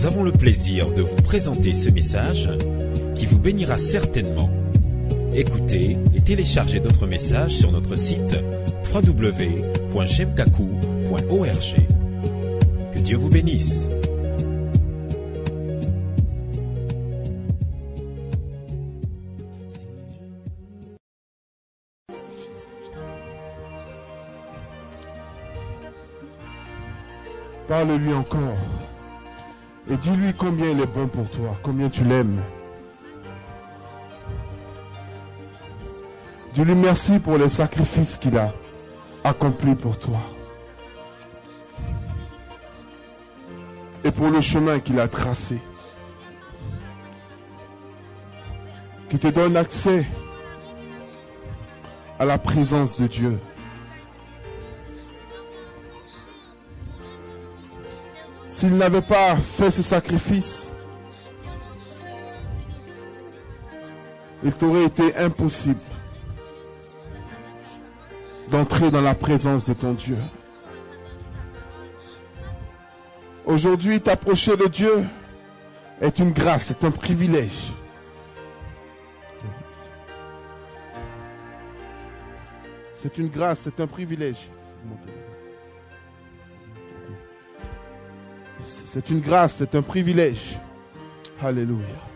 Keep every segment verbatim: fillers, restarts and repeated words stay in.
Nous avons le plaisir de vous présenter ce message qui vous bénira certainement. Écoutez et téléchargez d'autres messages sur notre site w w w point jemkaku point org. Que Dieu vous bénisse. Parle-lui encore et dis-lui combien il est bon pour toi, combien tu l'aimes. Dis-lui merci pour les sacrifices qu'il a accomplis pour toi et pour le chemin qu'il a tracé, qui te donne accès à la présence de Dieu. S'il n'avait pas fait ce sacrifice, il t'aurait été impossible d'entrer dans la présence de ton Dieu. Aujourd'hui, t'approcher de Dieu est une grâce, c'est un privilège. C'est une grâce, c'est un privilège. C'est une grâce, c'est un privilège. Alléluia.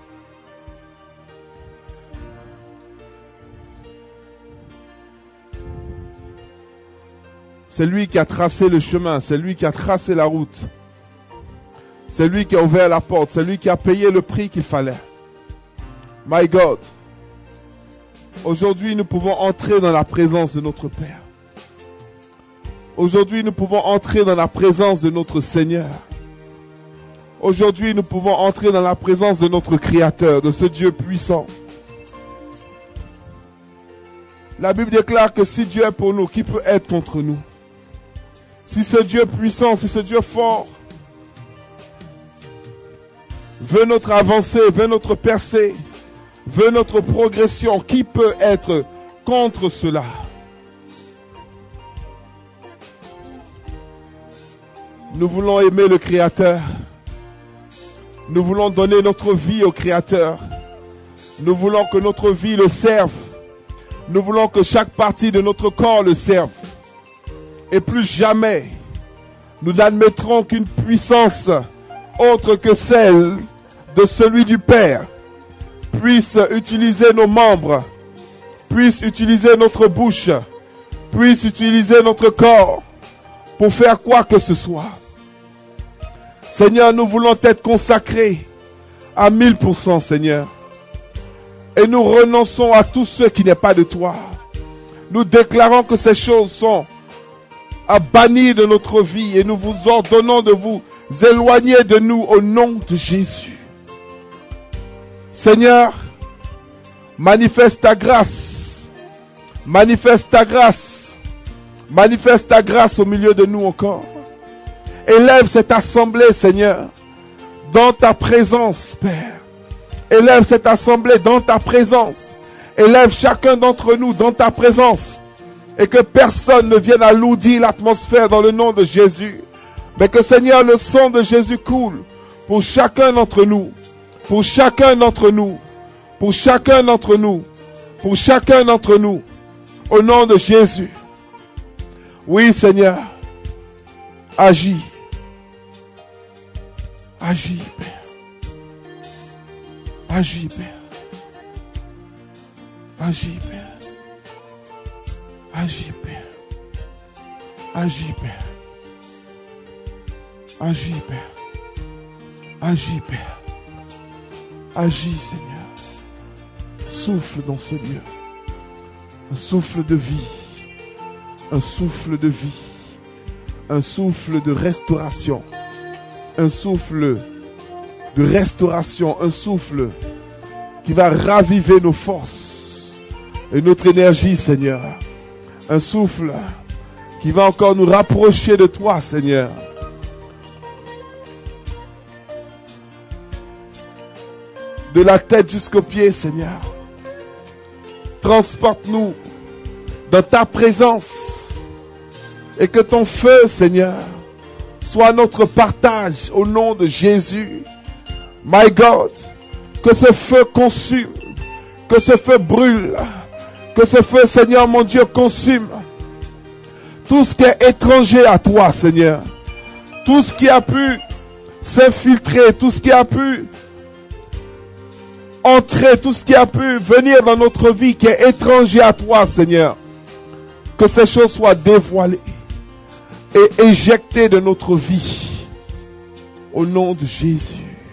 C'est lui qui a tracé le chemin, c'est lui qui a tracé la route. C'est lui qui a ouvert la porte, c'est lui qui a payé le prix qu'il fallait. My God. Aujourd'hui, nous pouvons entrer dans la présence de notre Père. Aujourd'hui, nous pouvons entrer dans la présence de notre Seigneur. Aujourd'hui, nous pouvons entrer dans la présence de notre Créateur, de ce Dieu puissant. La Bible déclare que si Dieu est pour nous, qui peut être contre nous? Si ce Dieu puissant, si ce Dieu fort veut notre avancée, veut notre percée, veut notre progression, qui peut être contre cela? Nous voulons aimer le Créateur. Nous voulons donner notre vie au Créateur. Nous voulons que notre vie le serve. Nous voulons que chaque partie de notre corps le serve. Et plus jamais, nous n'admettrons qu'une puissance autre que celle de celui du Père puisse utiliser nos membres, puisse utiliser notre bouche, puisse utiliser notre corps pour faire quoi que ce soit. Seigneur, nous voulons être consacrés à mille pour cent, Seigneur. Et nous renonçons à tout ce qui n'est pas de toi. Nous déclarons que ces choses sont à bannir de notre vie et nous vous ordonnons de vous éloigner de nous au nom de Jésus. Seigneur, manifeste ta grâce. Manifeste ta grâce. Manifeste ta grâce au milieu de nous encore. Élève cette assemblée, Seigneur, dans ta présence, Père. Élève cette assemblée dans ta présence. Élève chacun d'entre nous dans ta présence. Et que personne ne vienne alourdir l'atmosphère dans le nom de Jésus. Mais que, Seigneur, le sang de Jésus coule pour chacun d'entre nous. Pour chacun d'entre nous. Pour chacun d'entre nous. Pour chacun d'entre nous. Au nom de Jésus. Oui, Seigneur. Agis. Agis, Père. Agis, Père. Agis, Père. Agis, Père. Agis, Père. Agis, Père. Agis, Père. Agis, Seigneur. Souffle dans ce lieu. Un souffle de vie. Un souffle de vie. Un souffle de restauration. Un souffle de restauration. Un souffle qui va raviver nos forces et notre énergie, Seigneur. Un souffle qui va encore nous rapprocher de toi, Seigneur. De la tête jusqu'aux pieds, Seigneur. Transporte-nous dans ta présence. Et que ton feu, Seigneur, soit notre partage au nom de Jésus. My God, que ce feu consume, que ce feu brûle, que ce feu, Seigneur mon Dieu, consume tout ce qui est étranger à toi, Seigneur. Tout ce qui a pu s'infiltrer, tout ce qui a pu entrer, tout ce qui a pu venir dans notre vie qui est étranger à toi, Seigneur. Que ces choses soient dévoilées et éjectées de notre vie. Au nom de Jésus.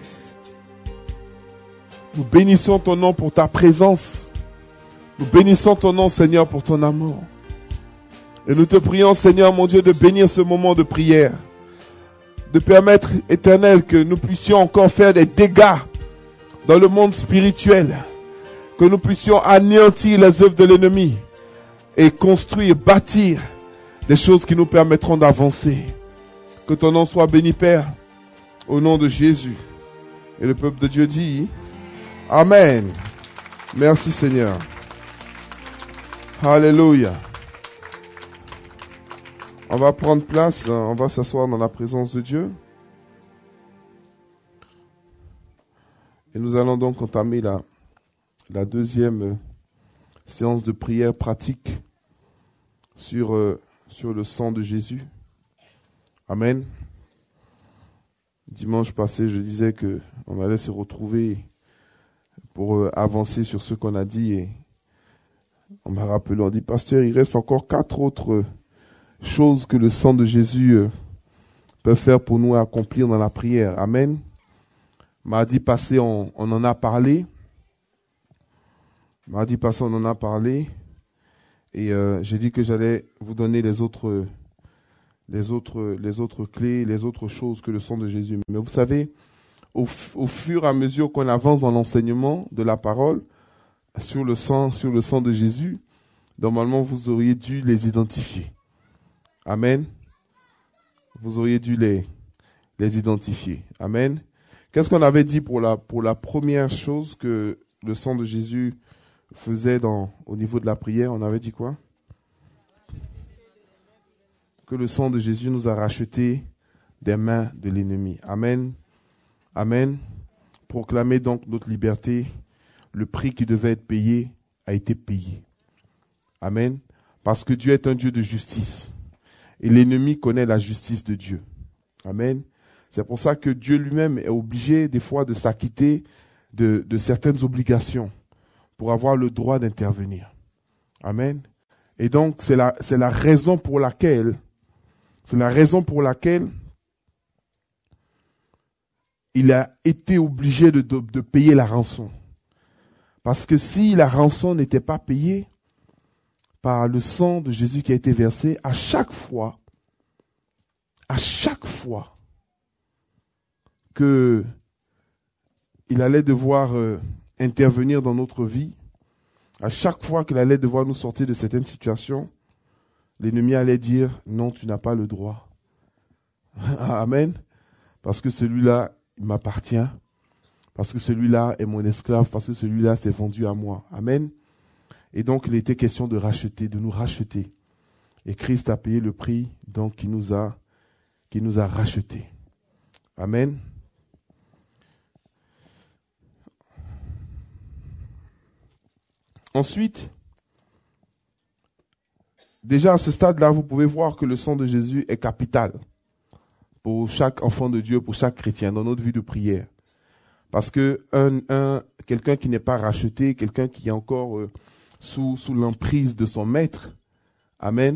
Nous bénissons ton nom pour ta présence. Nous bénissons ton nom, Seigneur, pour ton amour. Et nous te prions, Seigneur, mon Dieu, de bénir ce moment de prière. De permettre, Éternel, que nous puissions encore faire des dégâts dans le monde spirituel. Que nous puissions anéantir les œuvres de l'ennemi. Et construire, bâtir des choses qui nous permettront d'avancer. Que ton nom soit béni, Père, au nom de Jésus. Et le peuple de Dieu dit, Amen. Merci, Seigneur. Alléluia. On va prendre place, on va s'asseoir dans la présence de Dieu. Et nous allons donc entamer la, la deuxième séance de prière pratique sur, euh, sur le sang de Jésus. Amen. Dimanche passé, je disais que on allait se retrouver pour euh, avancer sur ce qu'on a dit. Et on m'a rappelé, on dit, pasteur, il reste encore quatre autres euh, choses que le sang de Jésus euh, peut faire pour nous accomplir dans la prière. Amen. Mardi passé, on, on en a parlé. Mardi passé, on en a parlé. Et euh, j'ai dit que j'allais vous donner les autres, les autres, les autres clés, les autres choses que le sang de Jésus. Mais vous savez, au, au fur et à mesure qu'on avance dans l'enseignement de la parole sur le sang, sur le sang de Jésus, normalement vous auriez dû les identifier. Amen. Vous auriez dû les, les identifier. Amen. Qu'est-ce qu'on avait dit pour la, pour la première chose que le sang de Jésus faisait dans, au niveau de la prière? On avait dit quoi? Que le sang de Jésus nous a rachetés des mains de l'ennemi. Amen. Amen. Proclamez donc notre liberté. Le prix qui devait être payé a été payé. Amen. Parce que Dieu est un Dieu de justice. Et l'ennemi connaît la justice de Dieu. Amen. C'est pour ça que Dieu lui-même est obligé des fois de s'acquitter de, de certaines obligations pour avoir le droit d'intervenir. Amen. Et donc, c'est la, c'est la raison pour laquelle, c'est la raison pour laquelle il a été obligé de, de, de payer la rançon. Parce que si la rançon n'était pas payée par le sang de Jésus qui a été versé, à chaque fois, à chaque fois que il allait devoir euh, intervenir dans notre vie, à chaque fois qu'il allait devoir nous sortir de certaines situations, l'ennemi allait dire, non, tu n'as pas le droit. Amen. Parce que celui-là, il m'appartient. Parce que celui-là est mon esclave. Parce que celui-là s'est vendu à moi. Amen. Et donc, il était question de racheter, de nous racheter. Et Christ a payé le prix, donc, qui nous a, qui nous a rachetés. Amen. Ensuite, déjà à ce stade-là, vous pouvez voir que le sang de Jésus est capital pour chaque enfant de Dieu, pour chaque chrétien, dans notre vie de prière. Parce que un, un, quelqu'un qui n'est pas racheté, quelqu'un qui est encore euh, sous, sous l'emprise de son maître, amen.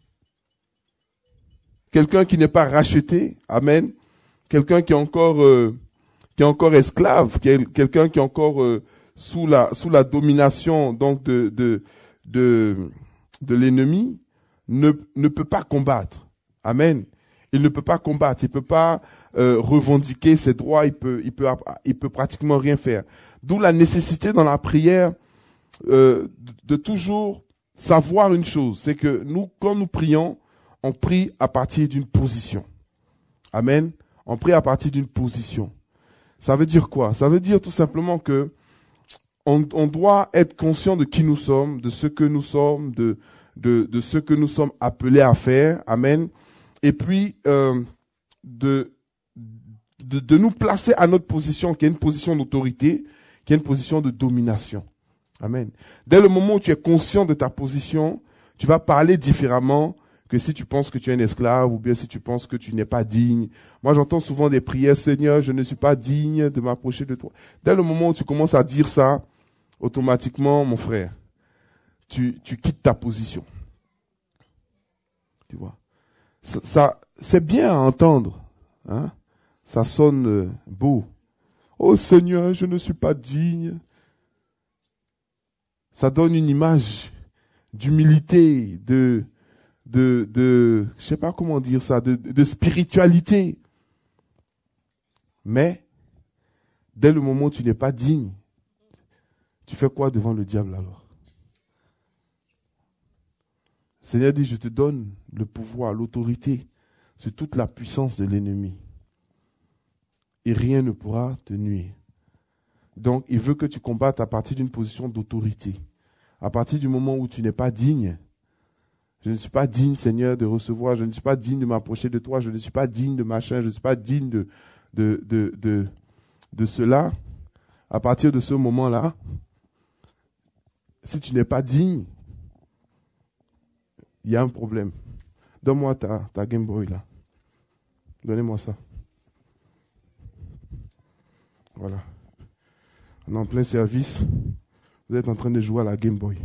Quelqu'un qui n'est pas racheté, amen. Quelqu'un qui est encore, euh, qui est encore esclave, qui est, quelqu'un qui est encore euh, sous la, sous la domination donc de, de, de, de l'ennemi, ne, ne peut pas combattre. Amen. Il ne peut pas combattre, il peut pas euh, revendiquer ses droits, il peut, il peut, il peut pratiquement rien faire. D'où la nécessité dans la prière euh, de, de toujours savoir une chose, c'est que nous, quand nous prions, on prie à partir d'une position. Amen. On prie à partir d'une position. Ça veut dire quoi? Ça veut dire tout simplement que on, on doit être conscient de qui nous sommes, de ce que nous sommes, de, de, de ce que nous sommes appelés à faire. Amen. Et puis, euh, de, de, de nous placer à notre position, qui est une position d'autorité, qui est une position de domination. Amen. Dès le moment où tu es conscient de ta position, tu vas parler différemment que si tu penses que tu es un esclave ou bien si tu penses que tu n'es pas digne. Moi, j'entends souvent des prières, Seigneur, je ne suis pas digne de m'approcher de toi. Dès le moment où tu commences à dire ça, automatiquement, mon frère, tu, tu quittes ta position. Tu vois. Ça, ça c'est bien à entendre. Hein? Ça sonne euh, beau. Oh Seigneur, je ne suis pas digne. Ça donne une image d'humilité, de, de, de, je sais pas comment dire ça, de, de spiritualité. Mais, dès le moment où tu n'es pas digne, tu fais quoi devant le diable alors? Le Seigneur dit, je te donne le pouvoir, l'autorité sur toute la puissance de l'ennemi. Et rien ne pourra te nuire. Donc, il veut que tu combattes à partir d'une position d'autorité. À partir du moment où tu n'es pas digne, je ne suis pas digne, Seigneur, de recevoir, je ne suis pas digne de m'approcher de toi, je ne suis pas digne de machin, je ne suis pas digne de, de, de, de, de cela. À partir de ce moment-là, si tu n'es pas digne, il y a un problème. Donne-moi ta, ta Game Boy là. Donnez-moi ça. Voilà. On est en plein service. Vous êtes en train de jouer à la Game Boy.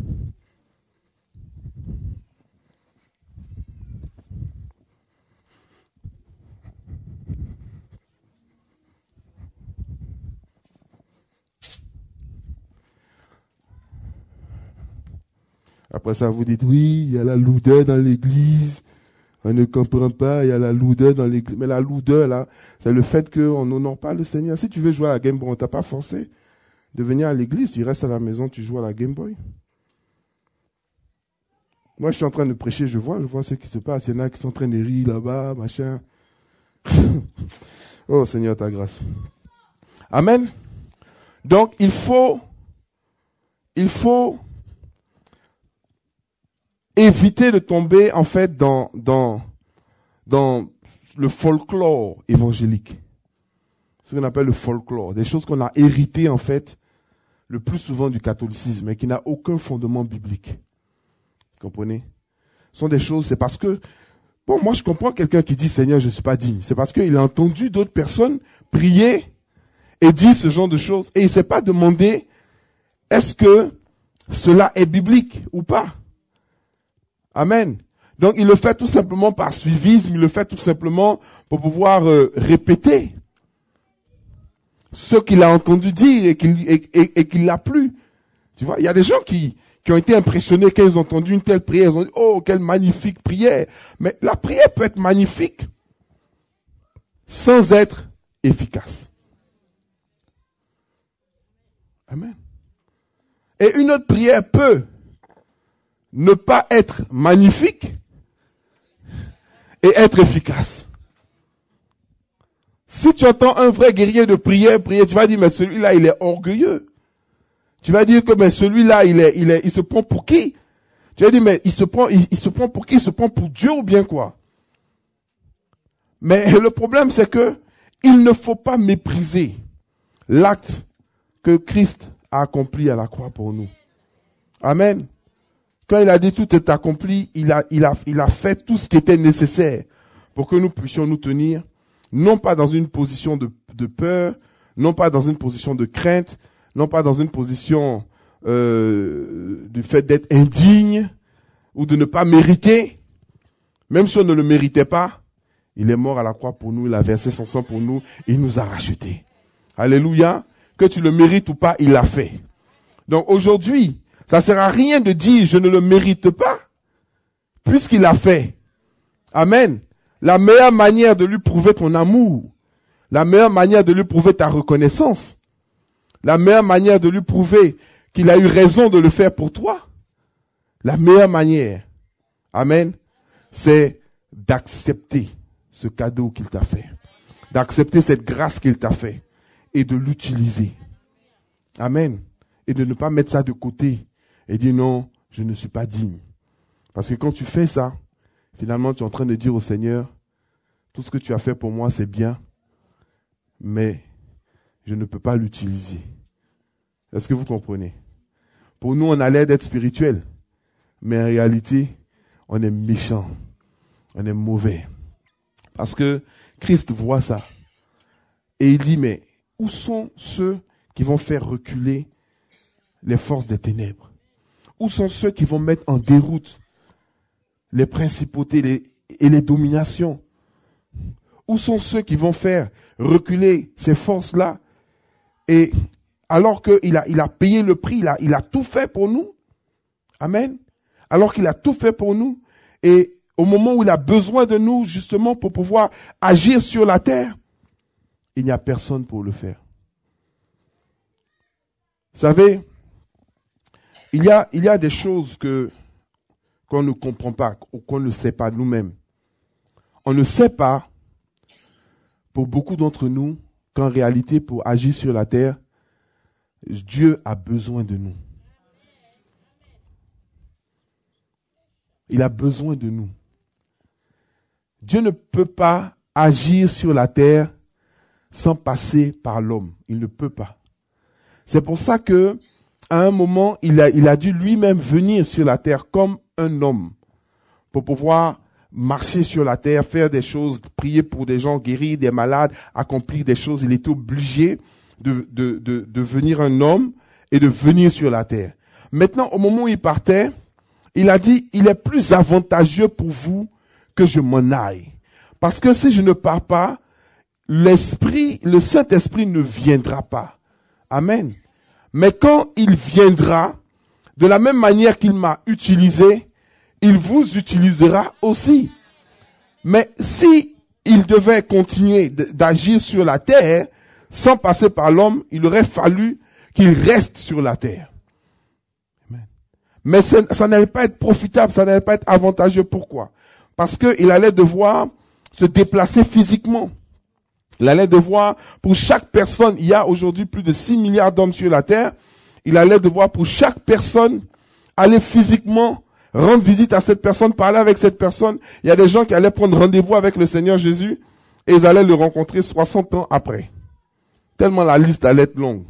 Après ça, vous dites, oui, il y a la lourdeur dans l'église. On ne comprend pas, il y a la lourdeur dans l'église. Mais la lourdeur, là, c'est le fait qu'on n'honore pas le Seigneur. Si tu veux jouer à la Game Boy, on ne t'a pas forcé de venir à l'église. Tu restes à la maison, tu joues à la Game Boy. Moi, je suis en train de prêcher, je vois, je vois ce qui se passe. Il y en a qui sont en train de rire là-bas, machin. Oh, Seigneur, ta grâce. Amen. Donc, il faut, il faut éviter de tomber, en fait, dans, dans, dans le folklore évangélique. Ce qu'on appelle le folklore. Des choses qu'on a héritées, en fait, le plus souvent du catholicisme, et qui n'a aucun fondement biblique. Vous comprenez? Ce sont des choses, c'est parce que, bon, moi je comprends quelqu'un qui dit Seigneur, je ne suis pas digne. C'est parce qu'il a entendu d'autres personnes prier et dire ce genre de choses. Et il ne s'est pas demandé, est-ce que cela est biblique ou pas? Amen. Donc il le fait tout simplement par suivisme, il le fait tout simplement pour pouvoir euh, répéter ce qu'il a entendu dire et qu'il et, et, et qu'il l'a plu. Tu vois, il y a des gens qui qui ont été impressionnés quand ils ont entendu une telle prière, ils ont dit, oh, quelle magnifique prière. Mais la prière peut être magnifique sans être efficace. Amen. Et une autre prière peut ne pas être magnifique et être efficace. Si tu entends un vrai guerrier de prière prier, tu vas dire, mais celui-là, il est orgueilleux. Tu vas dire que mais celui-là, il est, il est, il se prend pour qui? Tu vas dire, mais il se prend, il, il se prend pour qui? Il se prend pour Dieu ou bien quoi? Mais le problème, c'est que il ne faut pas mépriser l'acte que Christ a accompli à la croix pour nous. Amen. Quand il a dit tout est accompli, il a, il a, il a fait tout ce qui était nécessaire pour que nous puissions nous tenir, non pas dans une position de, de peur, non pas dans une position de crainte, non pas dans une position euh, du fait d'être indigne ou de ne pas mériter. Même si on ne le méritait pas, il est mort à la croix pour nous, il a versé son sang pour nous, il nous a rachetés. Alléluia. Que tu le mérites ou pas, il l'a fait. Donc aujourd'hui, ça sert à rien de dire je ne le mérite pas, puisqu'il l'a fait. Amen. La meilleure manière de lui prouver ton amour, la meilleure manière de lui prouver ta reconnaissance, la meilleure manière de lui prouver qu'il a eu raison de le faire pour toi, la meilleure manière, amen, c'est d'accepter ce cadeau qu'il t'a fait, d'accepter cette grâce qu'il t'a fait et de l'utiliser. Amen. Et de ne pas mettre ça de côté et dire non, je ne suis pas digne. Parce que quand tu fais ça, finalement tu es en train de dire au Seigneur, tout ce que tu as fait pour moi c'est bien, mais je ne peux pas l'utiliser. Est-ce que vous comprenez? Pour nous, on a l'air d'être spirituel, mais en réalité, on est méchant, on est mauvais. Parce que Christ voit ça. Et il dit, mais où sont ceux qui vont faire reculer les forces des ténèbres? Où sont ceux qui vont mettre en déroute les principautés les, et les dominations? Où sont ceux qui vont faire reculer ces forces-là? Et alors qu'il a, il a payé le prix, il a, il a tout fait pour nous. Amen. Alors qu'il a tout fait pour nous. Et au moment où il a besoin de nous, justement, pour pouvoir agir sur la terre, il n'y a personne pour le faire. Vous savez, il y a, il y a des choses que, qu'on ne comprend pas, ou qu'on ne sait pas nous-mêmes. On ne sait pas, pour beaucoup d'entre nous, qu'en réalité, pour agir sur la terre, Dieu a besoin de nous. Il a besoin de nous. Dieu ne peut pas agir sur la terre sans passer par l'homme. Il ne peut pas. C'est pour ça que, à un moment, il a, il a dû lui-même venir sur la terre comme un homme pour pouvoir marcher sur la terre, faire des choses, prier pour des gens, guérir des malades, accomplir des choses. Il était obligé de, de, de, de devenir un homme et de venir sur la terre. Maintenant, au moment où il partait, il a dit, il est plus avantageux pour vous que je m'en aille. Parce que si je ne pars pas, l'Esprit, le Saint-Esprit ne viendra pas. Amen. Mais quand il viendra, de la même manière qu'il m'a utilisé, il vous utilisera aussi. Mais si il devait continuer d'agir sur la terre, sans passer par l'homme, il aurait fallu qu'il reste sur la terre. Amen. Mais ça, ça n'allait pas être profitable, ça n'allait pas être avantageux. Pourquoi? Parce qu'il allait devoir se déplacer physiquement. Il allait devoir, pour chaque personne, il y a aujourd'hui plus de six milliards d'hommes sur la terre, il allait devoir pour chaque personne aller physiquement rendre visite à cette personne, parler avec cette personne. Il y a des gens qui allaient prendre rendez-vous avec le Seigneur Jésus et ils allaient le rencontrer soixante ans après. Tellement la liste allait être longue.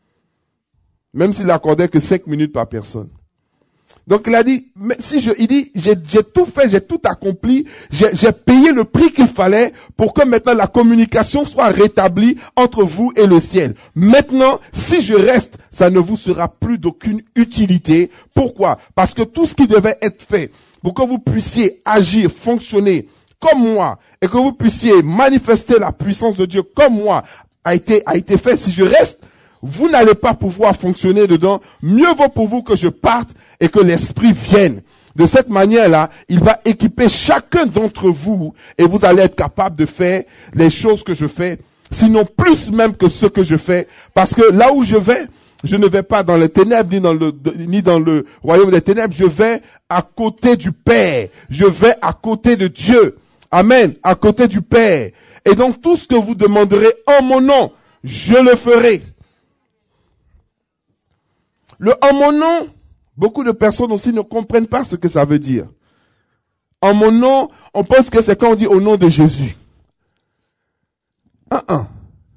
Même s'il accordait que cinq minutes par personne. Donc il a dit, mais si je, il dit, j'ai, j'ai tout fait, j'ai tout accompli, j'ai, j'ai payé le prix qu'il fallait pour que maintenant la communication soit rétablie entre vous et le ciel. Maintenant, si je reste, ça ne vous sera plus d'aucune utilité. Pourquoi? Parce que tout ce qui devait être fait pour que vous puissiez agir, fonctionner comme moi et que vous puissiez manifester la puissance de Dieu comme moi a été, a été fait. Si je reste, vous n'allez pas pouvoir fonctionner dedans. Mieux vaut pour vous que je parte et que l'Esprit vienne. De cette manière-là, il va équiper chacun d'entre vous et vous allez être capable de faire les choses que je fais, sinon plus même que ce que je fais. Parce que là où je vais, je ne vais pas dans les ténèbres ni dans le, ni dans le royaume des ténèbres. Je vais à côté du Père. Je vais à côté de Dieu. Amen. À côté du Père. Et donc tout ce que vous demanderez en mon nom, je le ferai. Le en mon nom, beaucoup de personnes aussi ne comprennent pas ce que ça veut dire. En mon nom, on pense que c'est quand on dit au nom de Jésus. Un, un.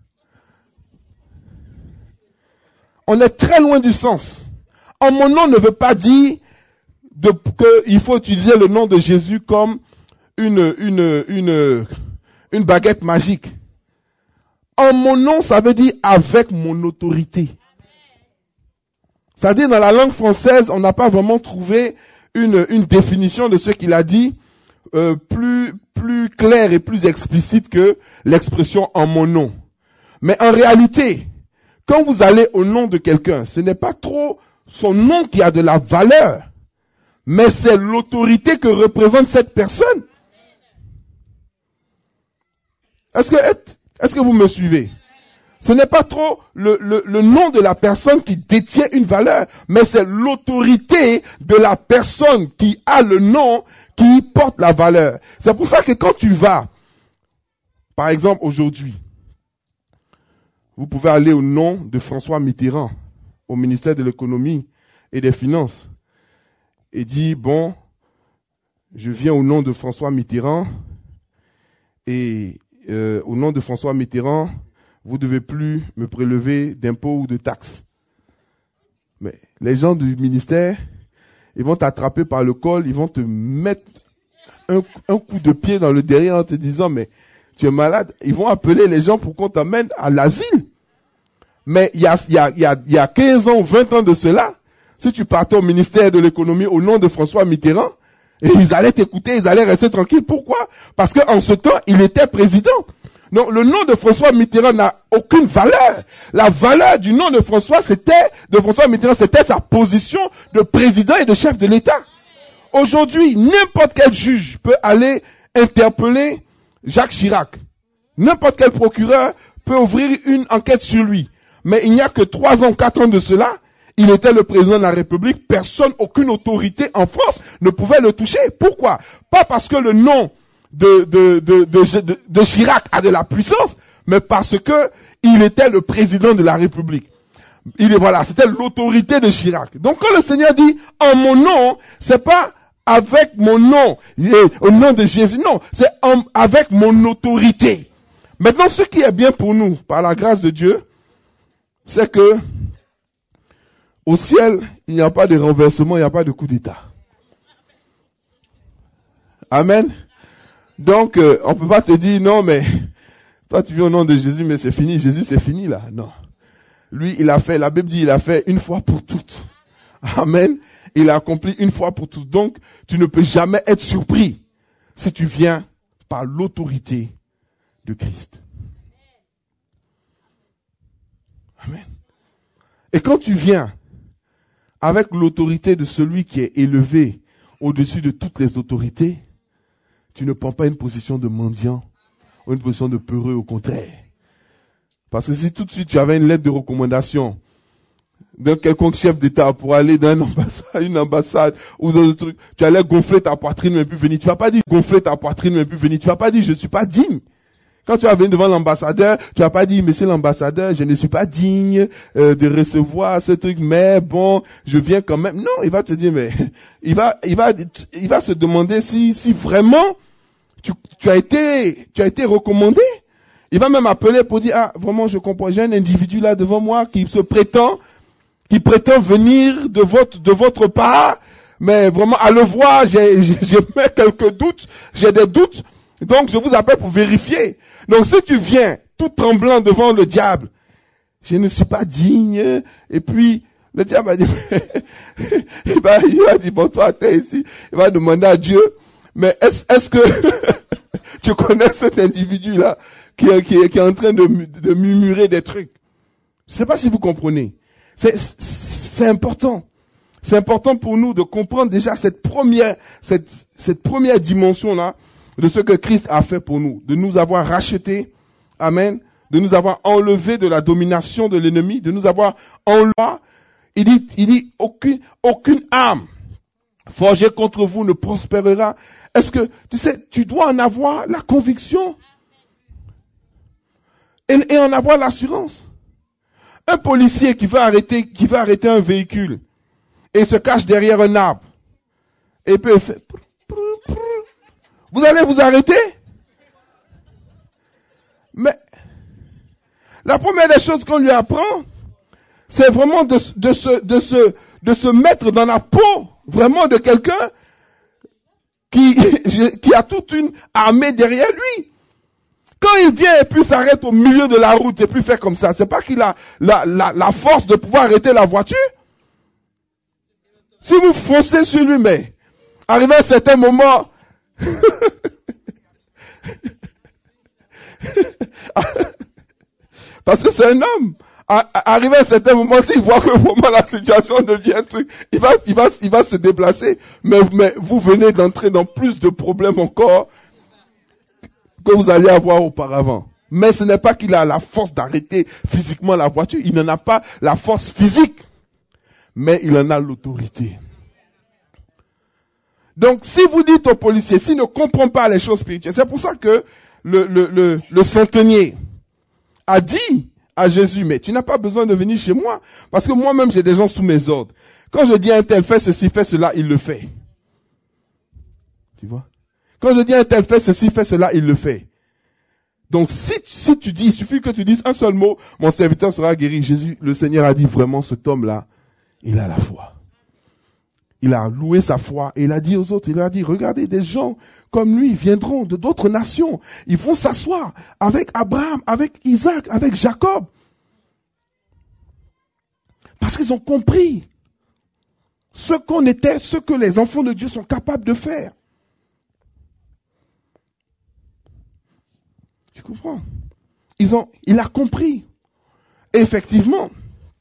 On est très loin du sens. En mon nom ne veut pas dire de, que il faut utiliser le nom de Jésus comme une, une, une, une baguette magique. En mon nom, ça veut dire avec mon autorité. C'est-à-dire, dans la langue française, on n'a pas vraiment trouvé une, une définition de ce qu'il a dit euh, plus, plus claire et plus explicite que l'expression en mon nom. Mais en réalité, quand vous allez au nom de quelqu'un, ce n'est pas trop son nom qui a de la valeur, mais c'est l'autorité que représente cette personne. Est-ce que, est-ce que vous me suivez? Ce n'est pas trop le, le, le nom de la personne qui détient une valeur, mais c'est l'autorité de la personne qui a le nom qui porte la valeur. C'est pour ça que quand tu vas, par exemple aujourd'hui, vous pouvez aller au nom de François Mitterrand, au ministère de l'économie et des finances, et dire, bon, je viens au nom de François Mitterrand, et euh, au nom de François Mitterrand, vous ne devez plus me prélever d'impôts ou de taxes. Mais les gens du ministère, ils vont t'attraper par le col, ils vont te mettre un, un coup de pied dans le derrière en te disant, mais tu es malade. Ils vont appeler les gens pour qu'on t'amène à l'asile. Mais il y a, il y a, il y a, il y a quinze ans ou vingt ans de cela, si tu partais au ministère de l'économie au nom de François Mitterrand, et ils allaient t'écouter, ils allaient rester tranquilles. Pourquoi? Parce qu'en ce temps, il était président. Donc, le nom de François Mitterrand n'a aucune valeur. La valeur du nom de François, c'était, de François Mitterrand, c'était sa position de président et de chef de l'État. Aujourd'hui, n'importe quel juge peut aller interpeller Jacques Chirac. N'importe quel procureur peut ouvrir une enquête sur lui. Mais il n'y a que trois ans, quatre ans de cela, il était le président de la République. Personne, aucune autorité en France ne pouvait le toucher. Pourquoi? Pas parce que le nom de, de, de, de, de, de Chirac a de la puissance, mais parce que il était le président de la République. Il est, voilà, c'était l'autorité de Chirac. Donc quand le Seigneur dit, en mon nom, c'est pas avec mon nom, au nom de Jésus, non, c'est en, avec mon autorité. Maintenant, ce qui est bien pour nous, par la grâce de Dieu, c'est que au ciel, il n'y a pas de renversement, il n'y a pas de coup d'État. Amen. Donc, euh, on peut pas te dire, non, mais toi tu vis au nom de Jésus, mais c'est fini. Jésus, c'est fini là. Non. Lui, il a fait, la Bible dit, il a fait une fois pour toutes. Amen. Il a accompli une fois pour toutes. Donc, tu ne peux jamais être surpris si tu viens par l'autorité de Christ. Amen. Et quand tu viens avec l'autorité de celui qui est élevé au-dessus de toutes les autorités, tu ne prends pas une position de mendiant ou une position de peureux, au contraire. Parce que si tout de suite tu avais une lettre de recommandation d'un quelconque chef d'État pour aller dans une ambassade, une ambassade ou dans un truc, tu allais gonfler ta poitrine mais plus venir. Tu vas pas dire gonfler ta poitrine mais plus venir. Tu vas pas dire je suis pas digne. Quand tu vas venir devant l'ambassadeur, tu vas pas dire monsieur l'ambassadeur, je ne suis pas digne euh, de recevoir ce truc, mais bon, je viens quand même. Non, il va te dire mais il va il va il va se demander si si vraiment tu tu as été tu as été recommandé. Il va même appeler pour dire ah vraiment je comprends, j'ai un individu là devant moi qui se prétend qui prétend venir de votre de votre part, mais vraiment à le voir, j'ai j'ai, j'ai quelques doutes, j'ai des doutes. Donc je vous appelle pour vérifier. Donc si tu viens tout tremblant devant le diable, je ne suis pas digne, et puis le diable va dire, il va, il va dire, bon toi t'es ici, il va demander à Dieu, mais est-ce, est-ce que tu connais cet individu-là qui, qui, qui est en train de, de murmurer des trucs? Je ne sais pas si vous comprenez. C'est, c'est important. C'est important pour nous de comprendre déjà cette première, cette, cette première dimension-là de ce que Christ a fait pour nous, de nous avoir rachetés, amen, de nous avoir enlevés de la domination de l'ennemi, de nous avoir enlevés. Il dit, il dit, aucune, aucune âme forgée contre vous ne prospérera. Est-ce que, tu sais, tu dois en avoir la conviction et, et en avoir l'assurance. Un policier qui veut arrêter, qui veut arrêter un véhicule et se cache derrière un arbre et peut faire, vous allez vous arrêter? Mais la première des choses qu'on lui apprend, c'est vraiment de, de, se, de, se, de se mettre dans la peau vraiment de quelqu'un qui, qui a toute une armée derrière lui. Quand il vient et puis s'arrête au milieu de la route et puis fait comme ça, c'est pas qu'il a la, la, la force de pouvoir arrêter la voiture. Si vous foncez sur lui, mais arrivé à un certain moment, parce que c'est un homme. Arrivé à un certain moment, s'il voit que vraiment la situation devient un truc, il va, il va, il va se déplacer. Mais, mais vous venez d'entrer dans plus de problèmes encore que vous alliez avoir auparavant. Mais ce n'est pas qu'il a la force d'arrêter physiquement la voiture. Il n'en a pas la force physique. Mais il en a l'autorité. Donc, si vous dites au policier, s'il ne comprend pas les choses spirituelles, c'est pour ça que le, le, le, le centenier a dit à Jésus, mais tu n'as pas besoin de venir chez moi, parce que moi-même j'ai des gens sous mes ordres. Quand je dis à un tel fait ceci, fait cela, il le fait. Tu vois? Quand je dis à un tel fait ceci, fait cela, il le fait. Donc, si, si tu dis, il suffit que tu dises un seul mot, mon serviteur sera guéri. Jésus, le Seigneur a dit vraiment, cet homme-là, il a la foi. Il a loué sa foi et il a dit aux autres, il a dit, regardez, des gens comme lui viendront de d'autres nations. Ils vont s'asseoir avec Abraham, avec Isaac, avec Jacob. Parce qu'ils ont compris ce qu'on était, ce que les enfants de Dieu sont capables de faire. Tu comprends? Ils ont, il a compris. Et effectivement,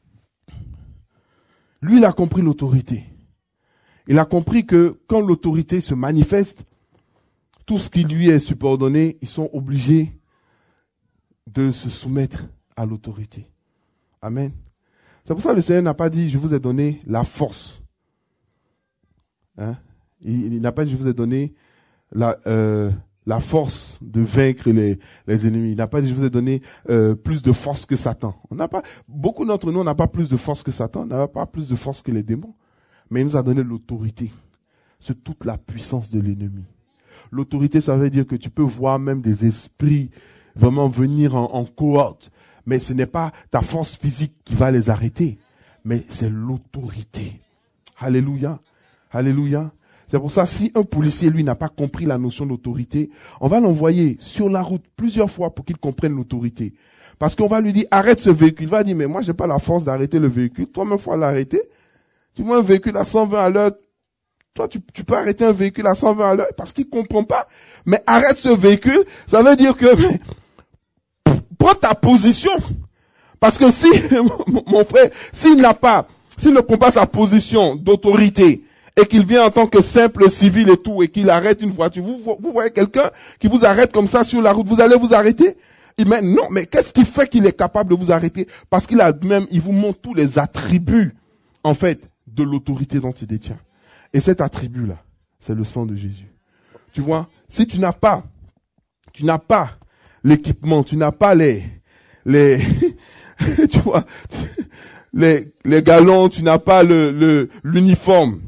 lui, il a compris l'autorité. Il a compris que quand l'autorité se manifeste, tout ce qui lui est subordonné, ils sont obligés de se soumettre à l'autorité. Amen. C'est pour ça que le Seigneur n'a pas dit, je vous ai donné la force. Hein? Il, il n'a pas dit, je vous ai donné la, euh, la force de vaincre les, les ennemis. Il n'a pas dit, je vous ai donné euh, plus de force que Satan. On n'a pas, beaucoup d'entre nous, on n'a pas plus de force que Satan, on n'a pas plus de force que les démons. Mais il nous a donné l'autorité sur toute la puissance de l'ennemi. L'autorité, ça veut dire que tu peux voir même des esprits vraiment venir en, en cohorte. Mais ce n'est pas ta force physique qui va les arrêter. Mais c'est l'autorité. Alléluia. Alléluia. C'est pour ça, si un policier, lui, n'a pas compris la notion d'autorité, on va l'envoyer sur la route plusieurs fois pour qu'il comprenne l'autorité. Parce qu'on va lui dire, arrête ce véhicule. Il va dire, mais moi, j'ai pas la force d'arrêter le véhicule. Toi-même, faut l'arrêter. Tu vois un véhicule à cent vingt à l'heure, toi, tu, tu peux arrêter un véhicule à cent vingt à l'heure parce qu'il comprend pas. Mais arrête ce véhicule, ça veut dire que, mais, prends ta position. Parce que si, mon frère, s'il n'a pas, s'il ne prend pas sa position d'autorité, et qu'il vient en tant que simple civil et tout, et qu'il arrête une voiture, vous, vous voyez quelqu'un qui vous arrête comme ça sur la route, vous allez vous arrêter? Il met, non, mais qu'est-ce qui fait qu'il est capable de vous arrêter? Parce qu'il a même, il vous montre tous les attributs, en fait, de l'autorité dont il détient. Et cet attribut-là, c'est le sang de Jésus. Tu vois, si tu n'as pas, tu n'as pas l'équipement, tu n'as pas les, les, tu vois, les, les galons, tu n'as pas le, le, l'uniforme.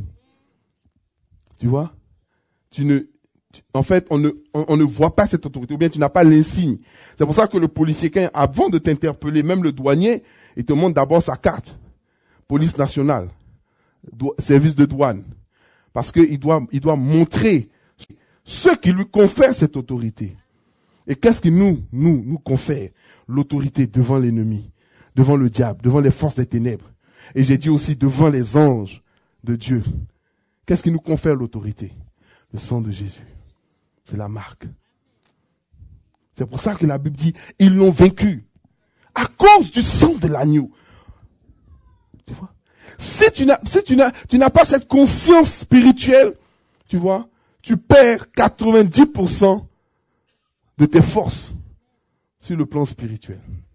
Tu vois, tu ne, tu, en fait, on ne, on, on ne voit pas cette autorité, ou bien tu n'as pas l'insigne. C'est pour ça que le policier, quand, avant de t'interpeller, même le douanier, il te montre d'abord sa carte. Police nationale. Service de douane. Parce qu'il doit, il doit montrer ce qui lui confère cette autorité. Et qu'est-ce qui nous, nous, nous confère l'autorité devant l'ennemi, devant le diable, devant les forces des ténèbres. Et j'ai dit aussi devant les anges de Dieu. Qu'est-ce qui nous confère l'autorité? Le sang de Jésus. C'est la marque. C'est pour ça que la Bible dit, ils l'ont vaincu. À cause du sang de l'agneau. Tu vois? Si tu n'as, si tu n'as, tu n'as pas cette conscience spirituelle, tu vois, tu perds quatre-vingt-dix pour cent de tes forces sur le plan spirituel.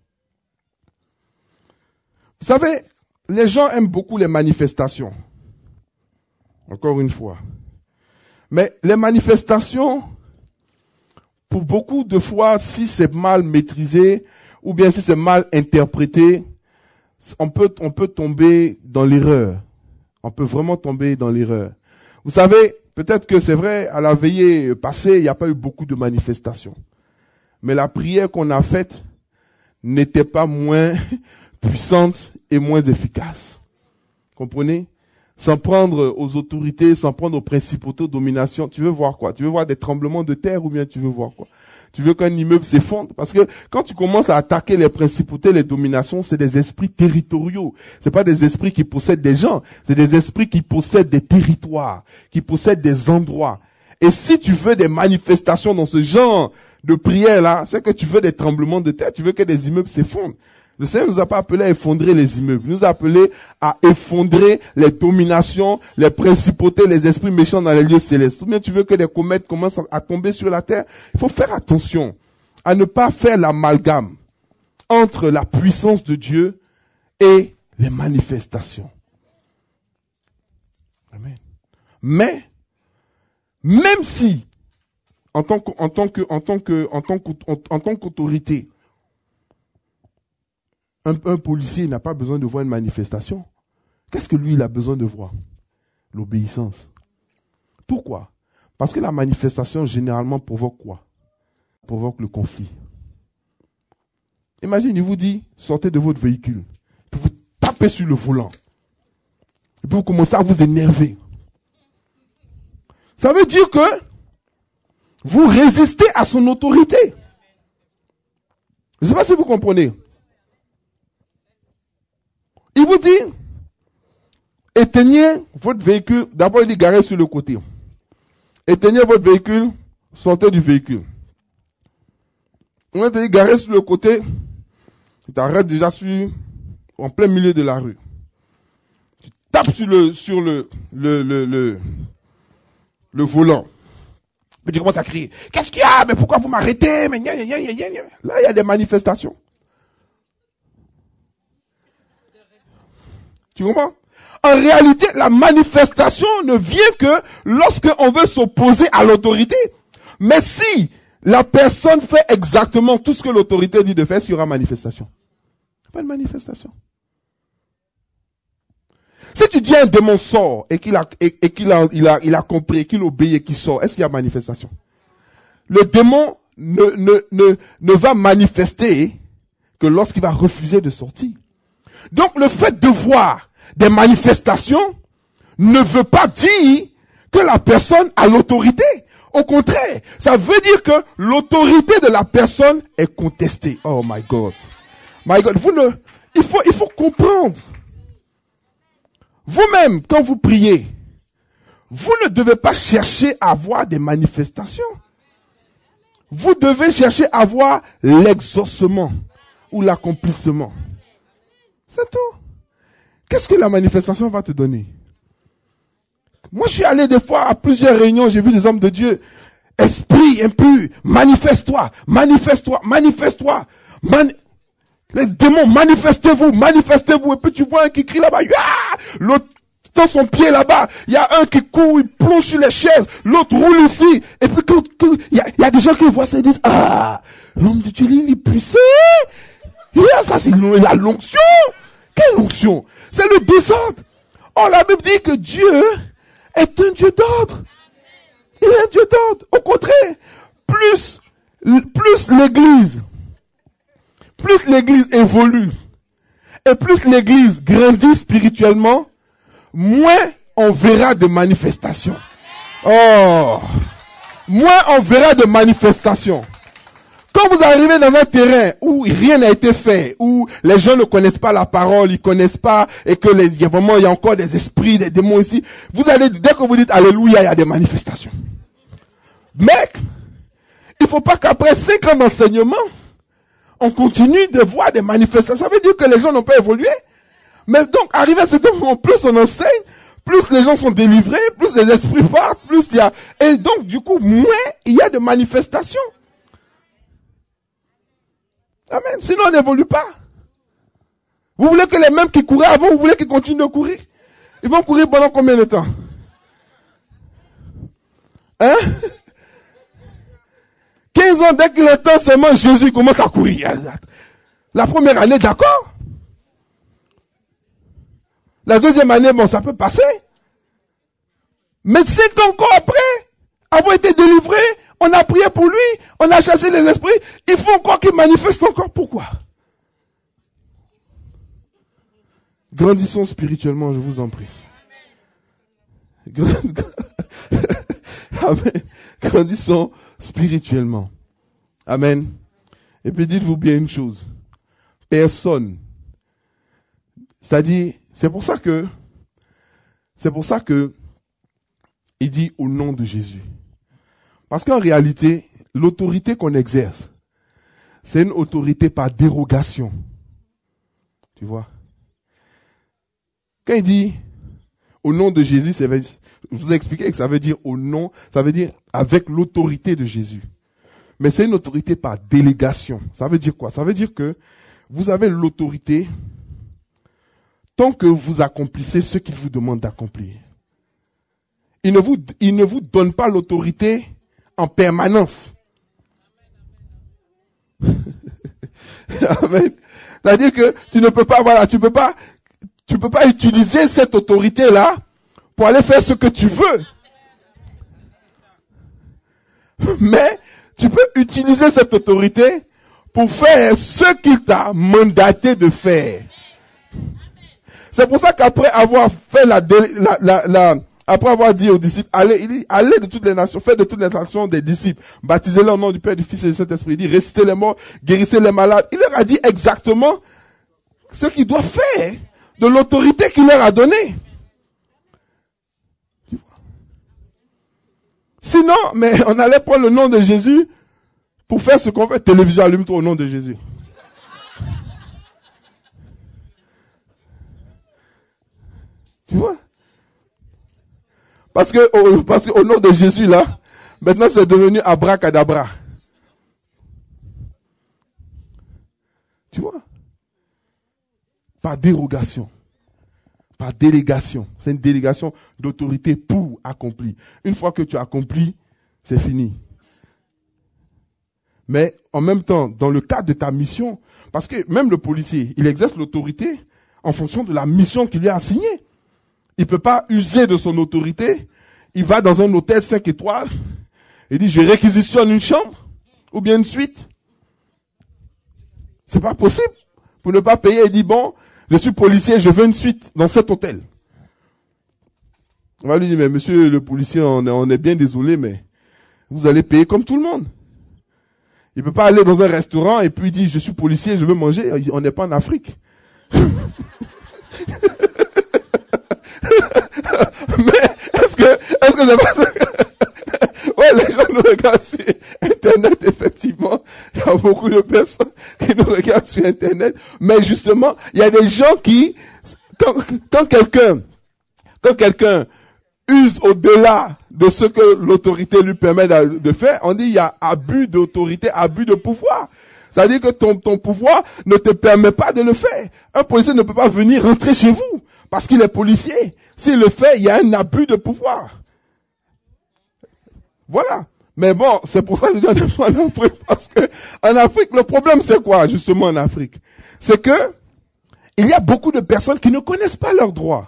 Vous savez, les gens aiment beaucoup les manifestations. Encore une fois. Mais les manifestations, pour beaucoup de fois, si c'est mal maîtrisé, ou bien si c'est mal interprété, on peut, on peut tomber dans l'erreur. On peut vraiment tomber dans l'erreur. Vous savez, peut-être que c'est vrai, à la veillée passée, il n'y a pas eu beaucoup de manifestations. Mais la prière qu'on a faite n'était pas moins puissante et moins efficace. Comprenez? S'en prendre aux autorités, s'en prendre aux principautés, aux dominations. Tu veux voir quoi? Tu veux voir des tremblements de terre ou bien tu veux voir quoi? Tu veux qu'un immeuble s'effondre? Parce que quand tu commences à attaquer les principautés, les dominations, c'est des esprits territoriaux. C'est pas des esprits qui possèdent des gens. C'est des esprits qui possèdent des territoires, qui possèdent des endroits. Et si tu veux des manifestations dans ce genre de prière-là, c'est que tu veux des tremblements de terre, tu veux que des immeubles s'effondrent. Le Seigneur nous a pas appelé à effondrer les immeubles. Il nous a appelé à effondrer les dominations, les principautés, les esprits méchants dans les lieux célestes. Ou bien tu veux que des comètes commencent à tomber sur la terre. Il faut faire attention à ne pas faire l'amalgame entre la puissance de Dieu et les manifestations. Amen. Mais, même si, en tant que, en tant que, en tant que, en tant que, en tant qu'autorité, Un, un policier n'a pas besoin de voir une manifestation. Qu'est-ce que lui, il a besoin de voir? L'obéissance. Pourquoi? Parce que la manifestation, généralement, provoque quoi? Provoque le conflit. Imagine, il vous dit, sortez de votre véhicule. Puis vous tapez sur le volant. Et puis vous commencez à vous énerver. Ça veut dire que vous résistez à son autorité. Je ne sais pas si vous comprenez. Il vous dit, éteignez votre véhicule. D'abord, il dit garez sur le côté. Éteignez votre véhicule, sortez du véhicule. On te dit garez sur le côté. Tu t'arrêtes déjà sur, en plein milieu de la rue. Tu tapes sur le, sur le, le, le, le, le volant. Puis tu commences à crier. Qu'est-ce qu'il y a? Mais pourquoi vous m'arrêtez? Mais gna, gna, gna, gna, gna. Là, il y a des manifestations. Tu comprends? En réalité, la manifestation ne vient que lorsque on veut s'opposer à l'autorité. Mais si la personne fait exactement tout ce que l'autorité dit de faire, il y aura manifestation. Pas de manifestation. Si tu dis un démon sort et qu'il a, et, et qu'il a, il a, il a compris, qu'il obéit et qu'il sort, est-ce qu'il y a manifestation? Le démon ne, ne, ne, ne va manifester que lorsqu'il va refuser de sortir. Donc le fait de voir des manifestations ne veut pas dire que la personne a l'autorité. Au contraire, ça veut dire que l'autorité de la personne est contestée. Oh my God. My God, vous ne, il faut, il faut comprendre. Vous-même, quand vous priez, vous ne devez pas chercher à avoir des manifestations. Vous devez chercher à avoir l'exaucement ou l'accomplissement. C'est tout. Qu'est-ce que la manifestation va te donner? Moi, je suis allé des fois à plusieurs réunions, j'ai vu des hommes de Dieu. Esprit impur, manifeste-toi, manifeste-toi, manifeste-toi. Man... Les démons, manifestez-vous, manifestez-vous. Et puis tu vois un qui crie là-bas, ah! L'autre tend son pied là-bas. Il y a un qui court, il plonge sur les chaises. L'autre roule ici. Et puis quand, quand il, y a, il y a des gens qui voient ça et disent, ah, l'homme de Dieu, il est puissant. Yeah, ça c'est la l'onction. Quelle onction? C'est le désordre. Oh, la Bible dit que Dieu est un Dieu d'ordre. Il est un Dieu d'ordre. Au contraire, plus, plus l'église, plus l'église évolue, et plus l'église grandit spirituellement, moins on verra de manifestations. Oh! Moins on verra de manifestations. Quand vous arrivez dans un terrain où rien n'a été fait, où les gens ne connaissent pas la parole, ils connaissent pas, et que les, il y a vraiment, il y a encore des esprits, des démons ici, vous allez, dès que vous dites alléluia, il y a des manifestations. Mais, il faut pas qu'après cinq ans d'enseignement, on continue de voir des manifestations. Ça veut dire que les gens n'ont pas évolué. Mais donc, arrivé à ce moment, plus on enseigne, plus les gens sont délivrés, plus les esprits partent, plus il y a, et donc, du coup, moins il y a de manifestations. Amen. Sinon, on n'évolue pas. Vous voulez que les mêmes qui couraient avant, vous voulez qu'ils continuent de courir? Ils vont courir pendant combien de temps? Hein? quinze ans, dès qu'il entend seulement Jésus, il commence à courir. La première année, d'accord. La deuxième année, bon, ça peut passer. Mais cinq ans encore après, avoir été délivré, on a prié pour lui, on a chassé les esprits, il faut encore qu'il manifeste encore. Pourquoi? Grandissons spirituellement, je vous en prie. Amen. Grandissons spirituellement. Amen. Et puis dites-vous bien une chose. Personne. C'est-à-dire, c'est pour ça que, c'est pour ça que, il dit au nom de Jésus. Parce qu'en réalité, l'autorité qu'on exerce, c'est une autorité par dérogation. Tu vois? Quand il dit au nom de Jésus, ça veut dire, je vous ai expliqué que ça veut dire au nom, ça veut dire avec l'autorité de Jésus. Mais c'est une autorité par délégation. Ça veut dire quoi? Ça veut dire que vous avez l'autorité tant que vous accomplissez ce qu'il vous demande d'accomplir. Il ne vous, il ne vous donne pas l'autorité en permanence. Amen. C'est-à-dire que tu ne peux pas, voilà, tu peux pas, tu peux pas utiliser cette autorité-là pour aller faire ce que tu veux. Mais tu peux utiliser cette autorité pour faire ce qu'il t'a mandaté de faire. C'est pour ça qu'après avoir fait la, la, la, la après avoir dit aux disciples, allez, il dit, allez de toutes les nations, faites de toutes les nations des disciples, baptisez-les au nom du Père, du Fils et du Saint-Esprit. Il dit, ressuscitez les morts, guérissez les malades. Il leur a dit exactement ce qu'ils doivent faire, de l'autorité qu'il leur a donnée. Sinon, mais on allait prendre le nom de Jésus pour faire ce qu'on fait. Télévision, allume-toi au nom de Jésus. Tu vois? Parce que, au, parce qu'au nom de Jésus, là, maintenant c'est devenu abracadabra. Tu vois? Par dérogation. Par délégation. C'est une délégation d'autorité pour accomplir. Une fois que tu as accompli, c'est fini. Mais en même temps, dans le cadre de ta mission, parce que même le policier, il exerce l'autorité en fonction de la mission qu'il lui a assignée. Il ne peut pas user de son autorité. Il va dans un hôtel cinq étoiles. Il dit, je réquisitionne une chambre ou bien une suite. C'est pas possible. Pour ne pas payer, il dit, bon, je suis policier, je veux une suite dans cet hôtel. On va lui dire, mais monsieur le policier, on est, on est bien désolé, mais vous allez payer comme tout le monde. Il peut pas aller dans un restaurant et puis il dit, je suis policier, je veux manger. On n'est pas en Afrique. Mais est-ce que, est-ce que c'est pas ça? Ouais, les gens nous regardent sur Internet, effectivement. Il y a beaucoup de personnes qui nous regardent sur Internet. Mais justement, il y a des gens qui, quand, quand quelqu'un, quand quelqu'un use au-delà de ce que l'autorité lui permet de, de faire, on dit il y a abus d'autorité, abus de pouvoir. C'est-à-dire que ton, ton pouvoir ne te permet pas de le faire. Un policier ne peut pas venir rentrer chez vous parce qu'il est policier. S'il le fait, il y a un abus de pouvoir. Voilà. Mais bon, c'est pour ça que je dis en Afrique, parce que en Afrique, le problème c'est quoi, justement, en Afrique? C'est que, il y a beaucoup de personnes qui ne connaissent pas leurs droits.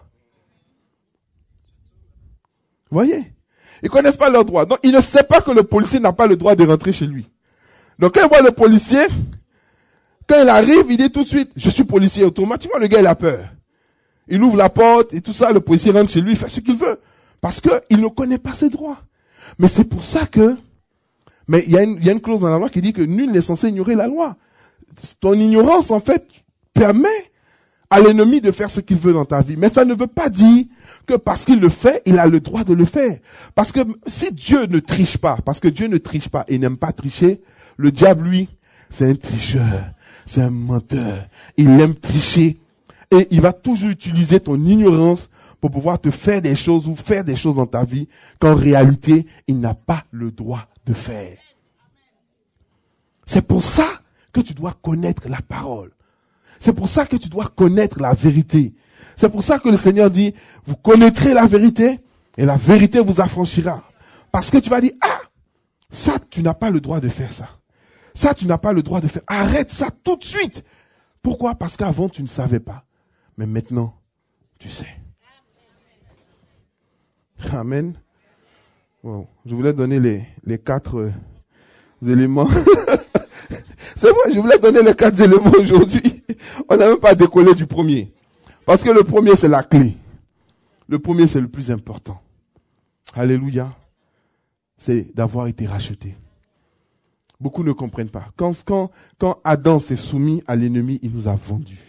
Vous voyez? Ils connaissent pas leurs droits. Donc, ils ne savent pas que le policier n'a pas le droit de rentrer chez lui. Donc, quand il voit le policier, quand il arrive, il dit tout de suite, je suis policier. Automatiquement, le gars, il a peur. Il ouvre la porte et tout ça, le policier rentre chez lui, il fait ce qu'il veut. Parce que il ne connaît pas ses droits. Mais c'est pour ça que, mais il y a une, il y a une clause dans la loi qui dit que nul n'est censé ignorer la loi. Ton ignorance, en fait, permet à l'ennemi de faire ce qu'il veut dans ta vie. Mais ça ne veut pas dire que parce qu'il le fait, il a le droit de le faire. Parce que si Dieu ne triche pas, parce que Dieu ne triche pas et n'aime pas tricher, le diable, lui, c'est un tricheur, c'est un menteur. Il aime tricher. Et il va toujours utiliser ton ignorance pour pouvoir te faire des choses ou faire des choses dans ta vie qu'en réalité, il n'a pas le droit de faire. C'est pour ça que tu dois connaître la parole. C'est pour ça que tu dois connaître la vérité. C'est pour ça que le Seigneur dit, vous connaîtrez la vérité et la vérité vous affranchira. Parce que tu vas dire, ah, ça, tu n'as pas le droit de faire ça. Ça, tu n'as pas le droit de faire. Arrête ça tout de suite. Pourquoi? Parce qu'avant, tu ne savais pas. Mais maintenant, tu sais. Amen. Bon, je voulais donner les, les quatre euh, éléments. C'est vrai, je voulais donner les quatre éléments aujourd'hui. On n'a même pas décollé du premier. Parce que le premier, c'est la clé. Le premier, c'est le plus important. Alléluia. C'est d'avoir été racheté. Beaucoup ne comprennent pas. Quand, quand, quand Adam s'est soumis à l'ennemi, il nous a vendus.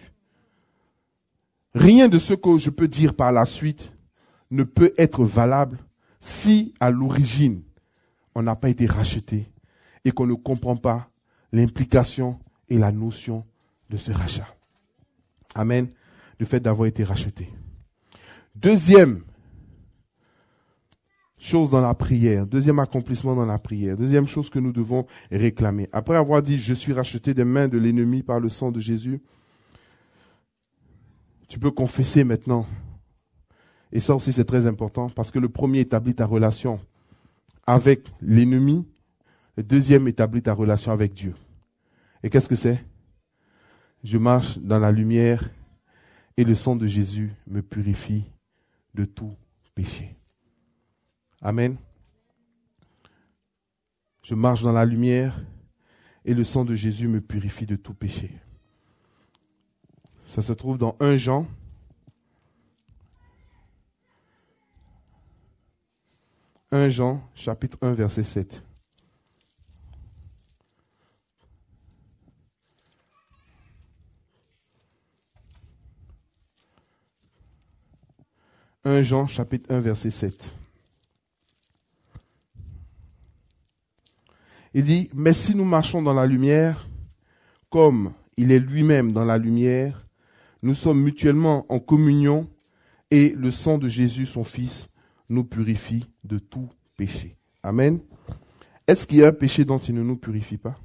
Rien de ce que je peux dire par la suite ne peut être valable si, à l'origine, on n'a pas été racheté et qu'on ne comprend pas l'implication et la notion de ce rachat. Amen. Le fait d'avoir été racheté. Deuxième chose dans la prière, deuxième accomplissement dans la prière, deuxième chose que nous devons réclamer. Après avoir dit « Je suis racheté des mains de l'ennemi par le sang de Jésus », tu peux confesser maintenant. Et ça aussi c'est très important parce que le premier établit ta relation avec l'ennemi, le deuxième établit ta relation avec Dieu. Et qu'est-ce que c'est? Je marche dans la lumière et le sang de Jésus me purifie de tout péché. Amen. Je marche dans la lumière et le sang de Jésus me purifie de tout péché. Ça se trouve dans premier Jean. premier Jean, chapitre un, verset sept. premier Jean, chapitre un, verset sept. Il dit, « Mais si nous marchons dans la lumière, comme il est lui-même dans la lumière, nous sommes mutuellement en communion et le sang de Jésus, son Fils, nous purifie de tout péché. » Amen. Est-ce qu'il y a un péché dont il ne nous purifie pas?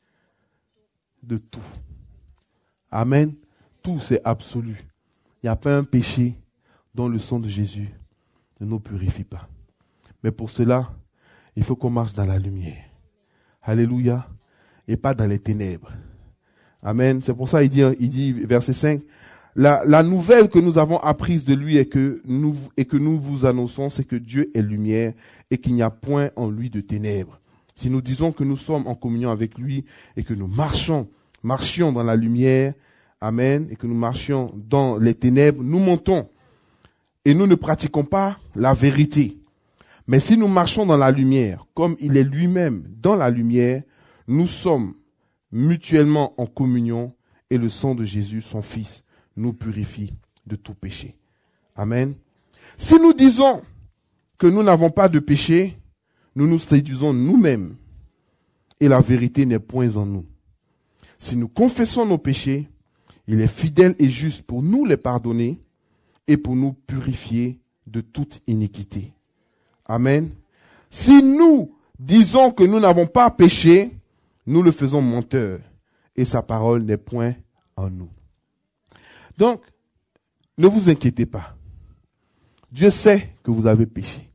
De tout. Amen. Tout, c'est absolu. Il n'y a pas un péché dont le sang de Jésus ne nous purifie pas. Mais pour cela, il faut qu'on marche dans la lumière. Alléluia. Et pas dans les ténèbres. Amen. C'est pour ça il dit, il dit verset cinq, la, la nouvelle que nous avons apprise de lui et que nous, et que nous vous annonçons, c'est que Dieu est lumière et qu'il n'y a point en lui de ténèbres. Si nous disons que nous sommes en communion avec lui et que nous marchons, marchions dans la lumière, amen, et que nous marchions dans les ténèbres, nous mentons et nous ne pratiquons pas la vérité. Mais si nous marchons dans la lumière, comme il est lui-même dans la lumière, nous sommes mutuellement en communion et le sang de Jésus, son Fils, nous purifie de tout péché. Amen. Si nous disons que nous n'avons pas de péché, nous nous séduisons nous-mêmes et la vérité n'est point en nous. Si nous confessons nos péchés, il est fidèle et juste pour nous les pardonner et pour nous purifier de toute iniquité. Amen. Si nous disons que nous n'avons pas péché, nous le faisons menteur et sa parole n'est point en nous. Donc, ne vous inquiétez pas. Dieu sait que vous avez péché.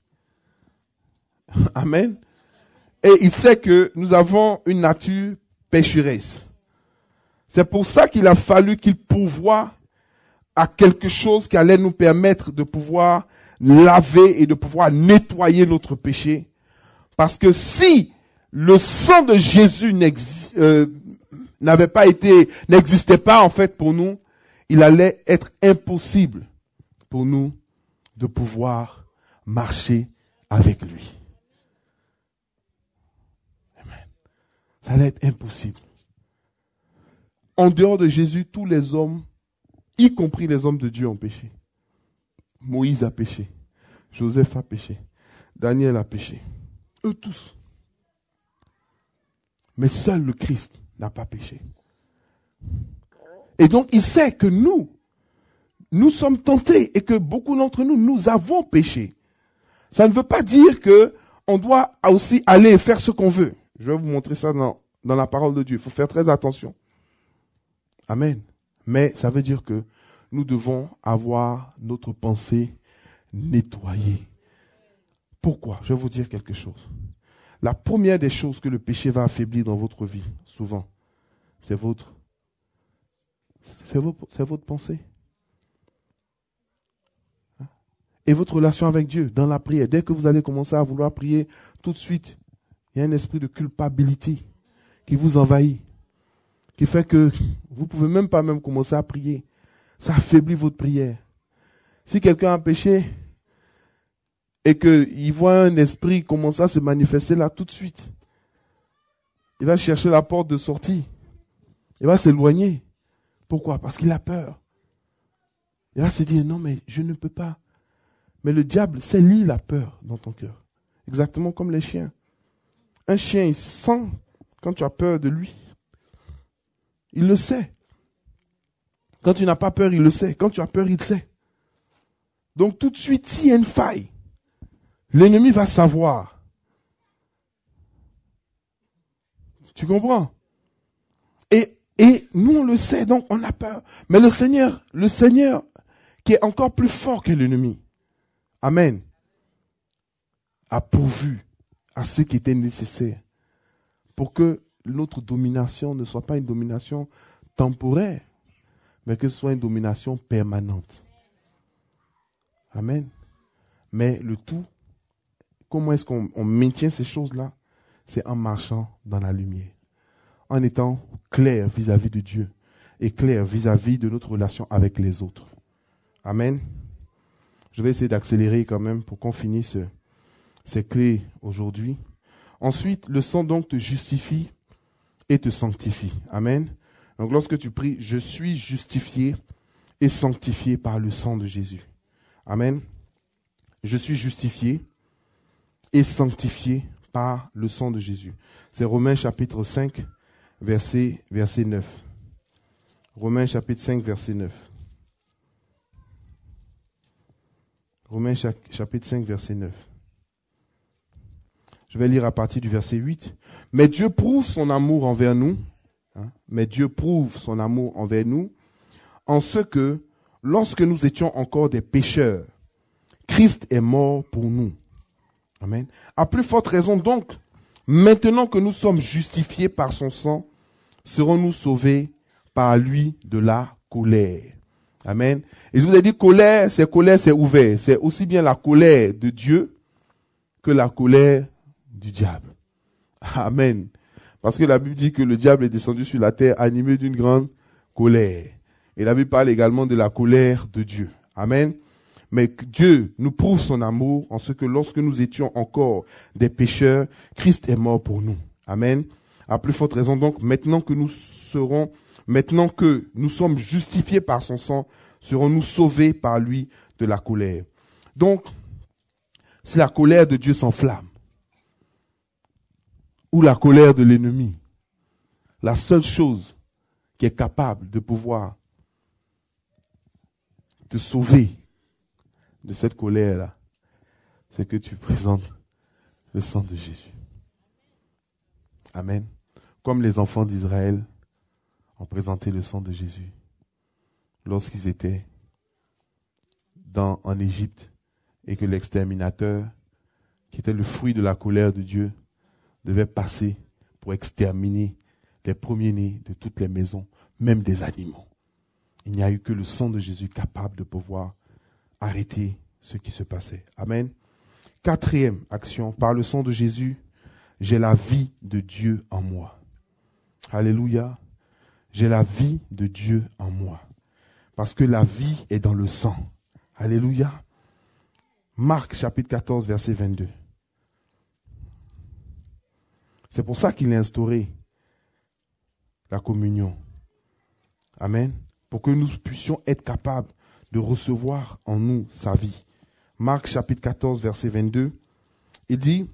Amen. Et il sait que nous avons une nature pécheresse. C'est pour ça qu'il a fallu qu'il pourvoie à quelque chose qui allait nous permettre de pouvoir laver et de pouvoir nettoyer notre péché. Parce que si le sang de Jésus euh, n'avait pas été, n'existait pas en fait pour nous, il allait être impossible pour nous de pouvoir marcher avec lui. Amen. Ça allait être impossible. En dehors de Jésus, tous les hommes, y compris les hommes de Dieu, ont péché. Moïse a péché. Joseph a péché. Daniel a péché. Eux tous. Mais seul le Christ n'a pas péché. Et donc, il sait que nous, nous sommes tentés et que beaucoup d'entre nous, nous avons péché. Ça ne veut pas dire que on doit aussi aller faire ce qu'on veut. Je vais vous montrer ça dans, dans la parole de Dieu. Il faut faire très attention. Amen. Mais ça veut dire que nous devons avoir notre pensée nettoyée. Pourquoi? Je vais vous dire quelque chose. La première des choses que le péché va affaiblir dans votre vie, souvent, c'est votre, c'est votre, c'est votre pensée. Et votre relation avec Dieu dans la prière. Dès que vous allez commencer à vouloir prier, tout de suite, il y a un esprit de culpabilité qui vous envahit, qui fait que vous ne pouvez même pas même commencer à prier. Ça affaiblit votre prière. Si quelqu'un a péché et qu'il voit un esprit commencer à se manifester là tout de suite, il va chercher la porte de sortie. Il va s'éloigner. Pourquoi? Parce qu'il a peur. Il va se dire, non mais je ne peux pas. Mais le diable sait lire la peur dans ton cœur. Exactement comme les chiens. Un chien, il sent quand tu as peur de lui. Il le sait. Quand tu n'as pas peur, il le sait. Quand tu as peur, il sait. Donc tout de suite, s'il y a une faille, l'ennemi va savoir. Tu comprends? Et, et nous, on le sait, donc on a peur. Mais le Seigneur, le Seigneur, qui est encore plus fort que l'ennemi, amen, a pourvu à ce qui était nécessaire pour que notre domination ne soit pas une domination temporaire, mais que ce soit une domination permanente. Amen. Mais le tout, comment est-ce qu'on on maintient ces choses-là? C'est en marchant dans la lumière. en étant clair vis-à-vis de Dieu et clair vis-à-vis de notre relation avec les autres. Amen. Je vais essayer d'accélérer quand même pour qu'on finisse ces clés aujourd'hui. Ensuite, le sang donc te justifie et te sanctifie. Amen. Donc lorsque tu pries, je suis justifié et sanctifié par le sang de Jésus. Amen. Je suis justifié et sanctifié par le sang de Jésus. C'est Romains chapitre cinq, verset, verset neuf. Romains chapitre cinq, verset neuf. Romains chapitre cinq, verset neuf. Je vais lire à partir du verset huit. Mais Dieu prouve son amour envers nous. Hein, mais Dieu prouve son amour envers nous en ce que, lorsque nous étions encore des pécheurs, Christ est mort pour nous. Amen. À plus forte raison donc, maintenant que nous sommes justifiés par son sang, serons-nous sauvés par lui de la colère. Amen. Et je vous ai dit, colère, c'est colère, c'est ouvert. C'est aussi bien la colère de Dieu que la colère du diable. Amen. Parce que la Bible dit que le diable est descendu sur la terre animé d'une grande colère. Et la Bible parle également de la colère de Dieu. Amen. Mais Dieu nous prouve son amour en ce que lorsque nous étions encore des pécheurs, Christ est mort pour nous. Amen. À plus forte raison donc, maintenant que nous serons, maintenant que nous sommes justifiés par son sang, serons-nous sauvés par lui de la colère. Donc, si la colère de Dieu s'enflamme, ou la colère de l'ennemi, la seule chose qui est capable de pouvoir te sauver de cette colère-là, c'est que tu présentes le sang de Jésus. Amen. Comme les enfants d'Israël ont présenté le sang de Jésus lorsqu'ils étaient dans, en Égypte et que l'exterminateur, qui était le fruit de la colère de Dieu, devait passer pour exterminer les premiers-nés de toutes les maisons, même des animaux. Il n'y a eu que le sang de Jésus capable de pouvoir arrêter ce qui se passait. Amen. Quatrième action, par le sang de Jésus, j'ai la vie de Dieu en moi. Alléluia. J'ai la vie de Dieu en moi. Parce que la vie est dans le sang. Alléluia. Marc chapitre quatorze, verset vingt-deux. C'est pour ça qu'il a instauré la communion. Amen. Pour que nous puissions être capables de recevoir en nous sa vie. Marc chapitre quatorze, verset vingt-deux. Il dit,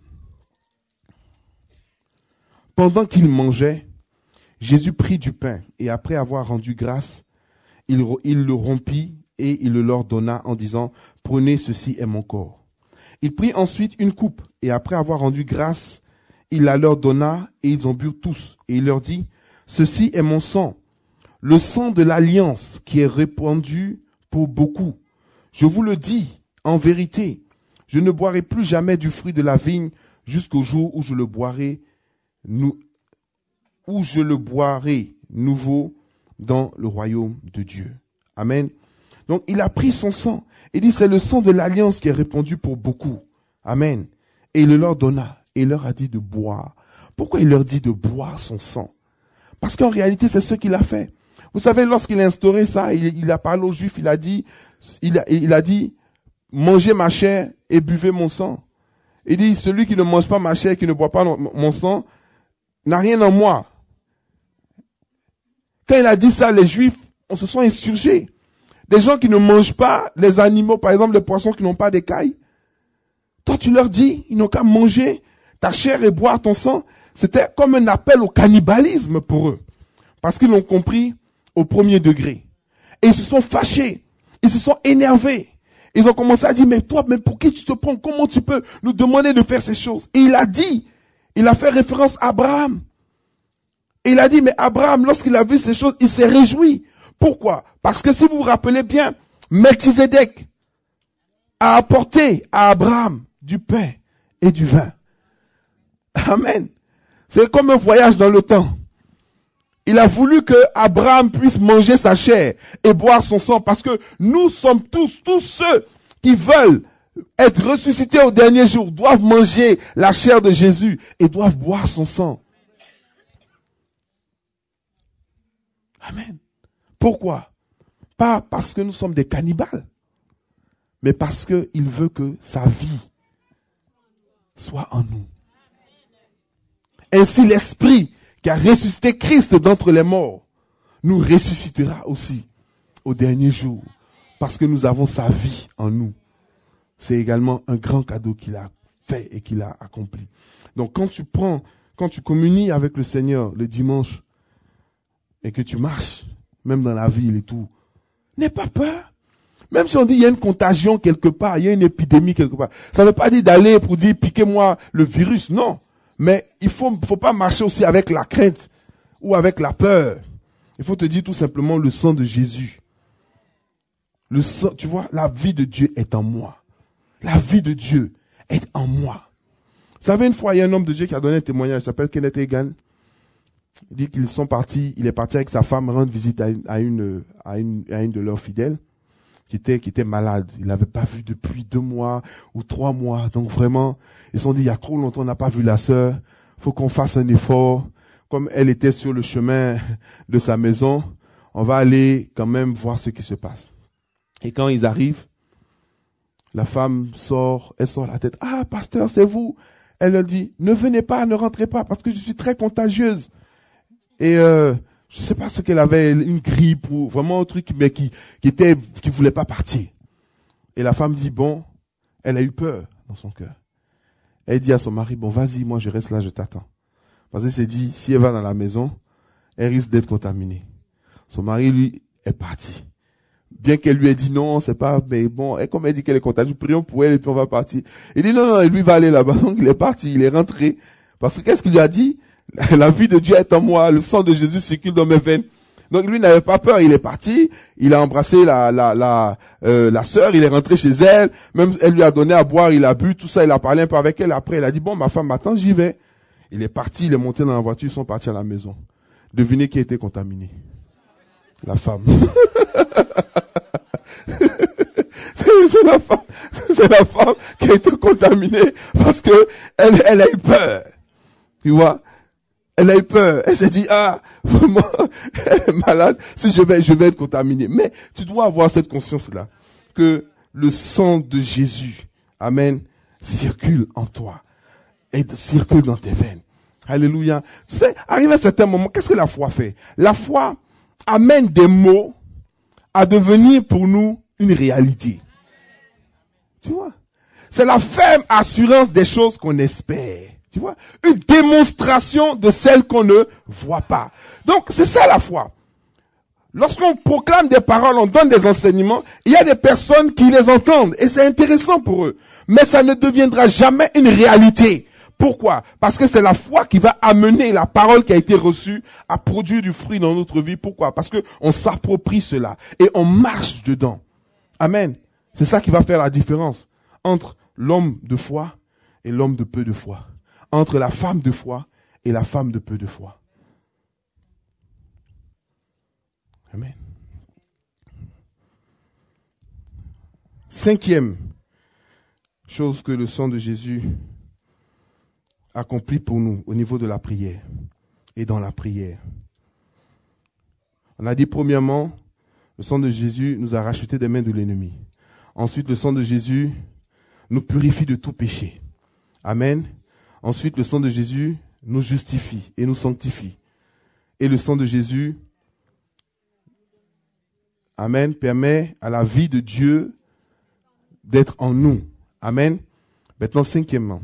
pendant qu'il mangeait, Jésus prit du pain et après avoir rendu grâce, il, il le rompit et il le leur donna en disant, prenez, ceci est mon corps. Il prit ensuite une coupe et après avoir rendu grâce, il la leur donna et ils en burent tous. Et il leur dit, ceci est mon sang, le sang de l'alliance qui est répandu pour beaucoup. Je vous le dis, en vérité, je ne boirai plus jamais du fruit de la vigne jusqu'au jour où je le boirai, nou, où je le boirai nouveau dans le royaume de Dieu. Amen. Donc il a pris son sang. Il dit, c'est le sang de l'alliance qui est répandu pour beaucoup. Amen. Et il le leur donna. Et il leur a dit de boire. Pourquoi il leur dit de boire son sang? Parce qu'en réalité, c'est ce qu'il a fait. Vous savez, lorsqu'il a instauré ça, il, il a parlé aux Juifs, il a dit, il a, il a dit, mangez ma chair et buvez mon sang. Il dit, celui qui ne mange pas ma chair, qui ne boit pas mon sang, n'a rien en moi. Quand il a dit ça, les Juifs, on se sont insurgés. Des gens qui ne mangent pas les animaux, par exemple les poissons qui n'ont pas d'écailles. Toi, tu leur dis, ils n'ont qu'à manger ta chair et boire ton sang. C'était comme un appel au cannibalisme pour eux. Parce qu'ils l'ont compris au premier degré. Et ils se sont fâchés. Ils se sont énervés. Ils ont commencé à dire, mais toi, mais pour qui tu te prends? Comment tu peux nous demander de faire ces choses? Et il a dit, il a fait référence à Abraham. Et il a dit, mais Abraham, lorsqu'il a vu ces choses, il s'est réjoui. Pourquoi? Parce que si vous vous rappelez bien, Melchizedek a apporté à Abraham du pain et du vin. Amen. C'est comme un voyage dans le temps. Il a voulu que Abraham puisse manger sa chair et boire son sang parce que nous sommes tous, tous ceux qui veulent être ressuscités au dernier jour doivent manger la chair de Jésus et doivent boire son sang. Amen. Pourquoi? Pas parce que nous sommes des cannibales, mais parce qu'il veut que sa vie soit en nous. Ainsi, l'Esprit qui a ressuscité Christ d'entre les morts nous ressuscitera aussi au dernier jour, parce que nous avons sa vie en nous. C'est également un grand cadeau qu'il a fait et qu'il a accompli. Donc quand tu prends, quand tu communies avec le Seigneur le dimanche et que tu marches, même dans la ville et tout, n'aie pas peur. Même si on dit il y a une contagion quelque part, il y a une épidémie quelque part, ça ne veut pas dire d'aller pour dire piquez-moi le virus, non. Mais il faut, faut pas marcher aussi avec la crainte ou avec la peur. Il faut te dire tout simplement le sang de Jésus. Le sang, tu vois, la vie de Dieu est en moi. La vie de Dieu est en moi. Vous savez, une fois, il y a un homme de Dieu qui a donné un témoignage, il s'appelle Kenneth Hagin. Il dit qu'ils sont partis, il est parti avec sa femme rendre visite à une, à une, à une, à une de leurs fidèles qui était, qui était malade. Il l'avait pas vu depuis deux mois ou trois mois. Donc vraiment, ils se sont dit, il y a trop longtemps, on n'a pas vu la sœur. Faut qu'on fasse un effort. Comme elle était sur le chemin de sa maison, on va aller quand même voir ce qui se passe. Et quand ils arrivent, la femme sort, elle sort la tête. Ah, pasteur, c'est vous. Elle leur dit, ne venez pas, ne rentrez pas, parce que je suis très contagieuse. Et euh, je sais pas ce qu'elle avait, une grippe ou vraiment un truc, mais qui qui était, qui voulait pas partir. Et la femme dit, bon, elle a eu peur dans son cœur. Elle dit à son mari, bon, vas-y, moi je reste là, je t'attends. Parce qu'elle s'est dit, si elle va dans la maison, elle risque d'être contaminée. Son mari, lui, est parti. Bien qu'elle lui ait dit non, c'est pas, mais bon, et comme elle dit qu'elle est contagieuse, prions pour elle et puis on va partir. Il dit non, non, lui va aller là-bas. Donc il est parti, il est rentré. Parce que qu'est-ce qu'il lui a dit? La vie de Dieu est en moi, le sang de Jésus circule dans mes veines. Donc lui n'avait pas peur, il est parti, il a embrassé la la la euh, la sœur, il est rentré chez elle, même elle lui a donné à boire, il a bu, tout ça, il a parlé un peu avec elle. Après, il a dit bon, ma femme m'attend, j'y vais. Il est parti, il est monté dans la voiture, ils sont partis à la maison. Devinez qui a été contaminé? La femme. c'est la femme, c'est la femme qui a été contaminée parce que elle, elle a eu peur. Tu vois? Elle a eu peur. Elle s'est dit, ah, vraiment, elle est malade. Si je vais, je vais être contaminée. Mais tu dois avoir cette conscience-là. Que le sang de Jésus, amen, circule en toi. Et circule dans tes veines. Alléluia. Tu sais, arrivé à un certain moment, qu'est-ce que la foi fait? La foi amène des mots à devenir pour nous une réalité. Tu vois? C'est la ferme assurance des choses qu'on espère. Tu vois? Une démonstration de celles qu'on ne voit pas. Donc, c'est ça la foi. Lorsqu'on proclame des paroles, on donne des enseignements, il y a des personnes qui les entendent et c'est intéressant pour eux. Mais ça ne deviendra jamais une réalité. Pourquoi? Parce que c'est la foi qui va amener la parole qui a été reçue à produire du fruit dans notre vie. Pourquoi? Parce que on s'approprie cela et on marche dedans. Amen. C'est ça qui va faire la différence entre l'homme de foi et l'homme de peu de foi. Entre la femme de foi et la femme de peu de foi. Amen. Cinquième chose que le sang de Jésus accomplit pour nous au niveau de la prière et dans la prière. On a dit premièrement, le sang de Jésus nous a racheté des mains de l'ennemi. Ensuite, le sang de Jésus nous purifie de tout péché. Amen. Ensuite, le sang de Jésus nous justifie et nous sanctifie. Et le sang de Jésus, amen, permet à la vie de Dieu d'être en nous. Amen. Maintenant, cinquièmement.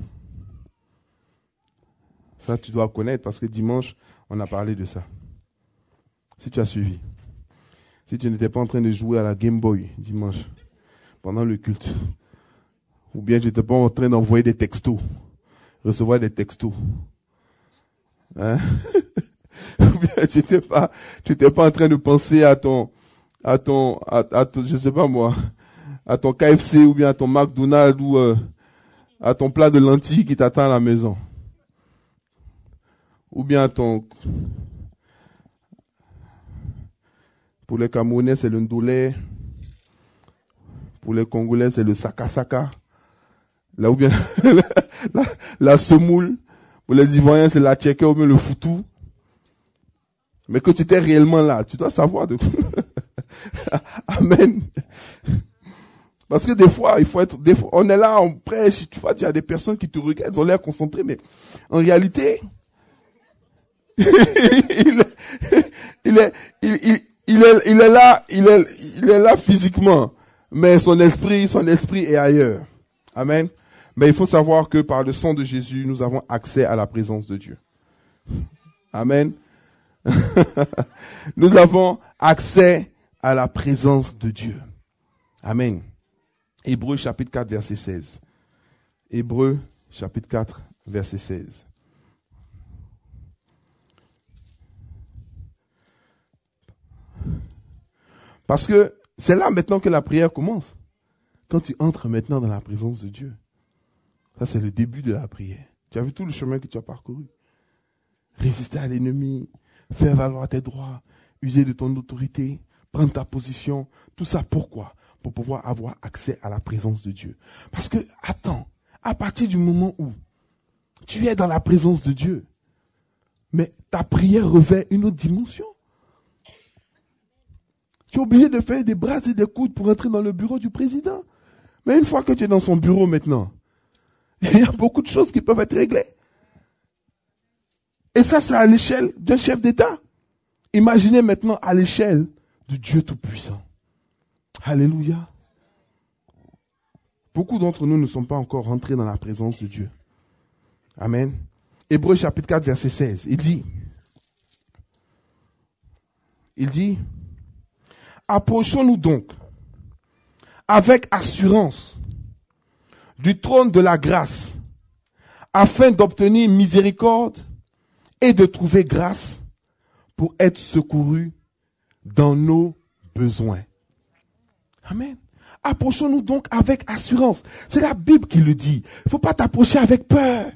Ça, tu dois connaître parce que dimanche, on a parlé de ça. Si tu as suivi. Si tu n'étais pas en train de jouer à la Game Boy dimanche, pendant le culte. Ou bien tu n'étais pas en train d'envoyer des textos. Recevoir des textos. Hein? Ou bien tu n'étais pas, tu n'étais pas en train de penser à ton, à ton, à, à ton, je sais pas moi, à ton K F C ou bien à ton McDonald's ou euh, à ton plat de lentilles qui t'attend à la maison. Ou bien à ton, pour les Camerounais c'est le ndolé, pour les Congolais c'est le saka-saka. Là ou bien la, la, la semoule. Pour les Ivoiriens, c'est la tchèque ou bien le foutou. Mais que tu étais réellement là, tu dois savoir de Amen. Parce que des fois, il faut être, des fois, on est là, on prêche, tu vois, tu as des personnes qui te regardent, ils ont l'air concentrés, mais en réalité, il, il est, il, il, il est, il est là, il est, il est là physiquement, mais son esprit, son esprit est ailleurs. Amen. Mais il faut savoir que par le sang de Jésus, nous avons accès à la présence de Dieu. Amen. Nous avons accès à la présence de Dieu. Amen. Hébreux chapitre quatre, verset seize. Hébreux chapitre quatre, verset seize. Parce que c'est là maintenant que la prière commence. Quand tu entres maintenant dans la présence de Dieu. Ça, c'est le début de la prière. Tu as vu tout le chemin que tu as parcouru. Résister à l'ennemi, faire valoir tes droits, user de ton autorité, prendre ta position. Tout ça, pourquoi ? Pour pouvoir avoir accès à la présence de Dieu. Parce que, attends, à partir du moment où tu es dans la présence de Dieu, mais ta prière revêt une autre dimension. Tu es obligé de faire des bras et des coudes pour entrer dans le bureau du président. Mais une fois que tu es dans son bureau maintenant, il y a beaucoup de choses qui peuvent être réglées. Et ça, c'est à l'échelle d'un chef d'État. Imaginez maintenant à l'échelle du Dieu Tout-Puissant. Alléluia. Beaucoup d'entre nous ne sont pas encore rentrés dans la présence de Dieu. Amen. Hébreux chapitre quatre, verset seize. Il dit, il dit, approchons-nous donc avec assurance du trône de la grâce afin d'obtenir miséricorde et de trouver grâce pour être secourus dans nos besoins. Amen. Approchons-nous donc avec assurance. C'est la Bible qui le dit. Il ne faut pas t'approcher avec peur.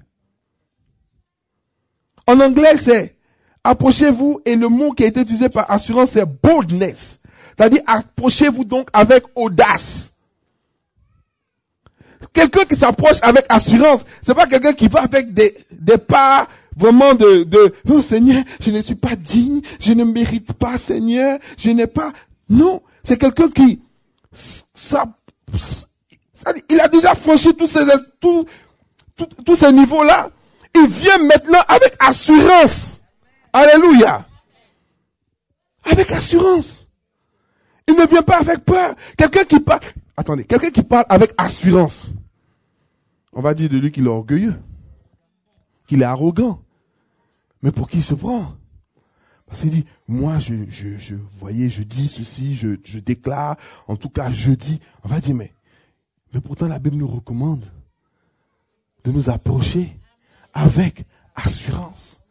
En anglais, c'est approchez-vous et le mot qui a été utilisé par assurance, c'est boldness. C'est-à-dire approchez-vous donc avec audace. Quelqu'un qui s'approche avec assurance, c'est pas quelqu'un qui va avec des, des pas vraiment de, de, oh Seigneur, je ne suis pas digne, je ne mérite pas, Seigneur, je n'ai pas, non, c'est quelqu'un qui, ça, ça, il a déjà franchi tous ces, tous, tous, tous ces niveaux-là. Il vient maintenant avec assurance. Alléluia. Avec assurance. Il ne vient pas avec peur. Quelqu'un qui parle, attendez, quelqu'un qui parle avec assurance. On va dire de lui qu'il est orgueilleux. Qu'il est arrogant. Mais pour qui il se prend? Parce qu'il dit, moi, je, je, je, vous voyez, je dis ceci, je, je déclare, en tout cas, je dis. On va dire, mais, mais pourtant la Bible nous recommande de nous approcher avec assurance.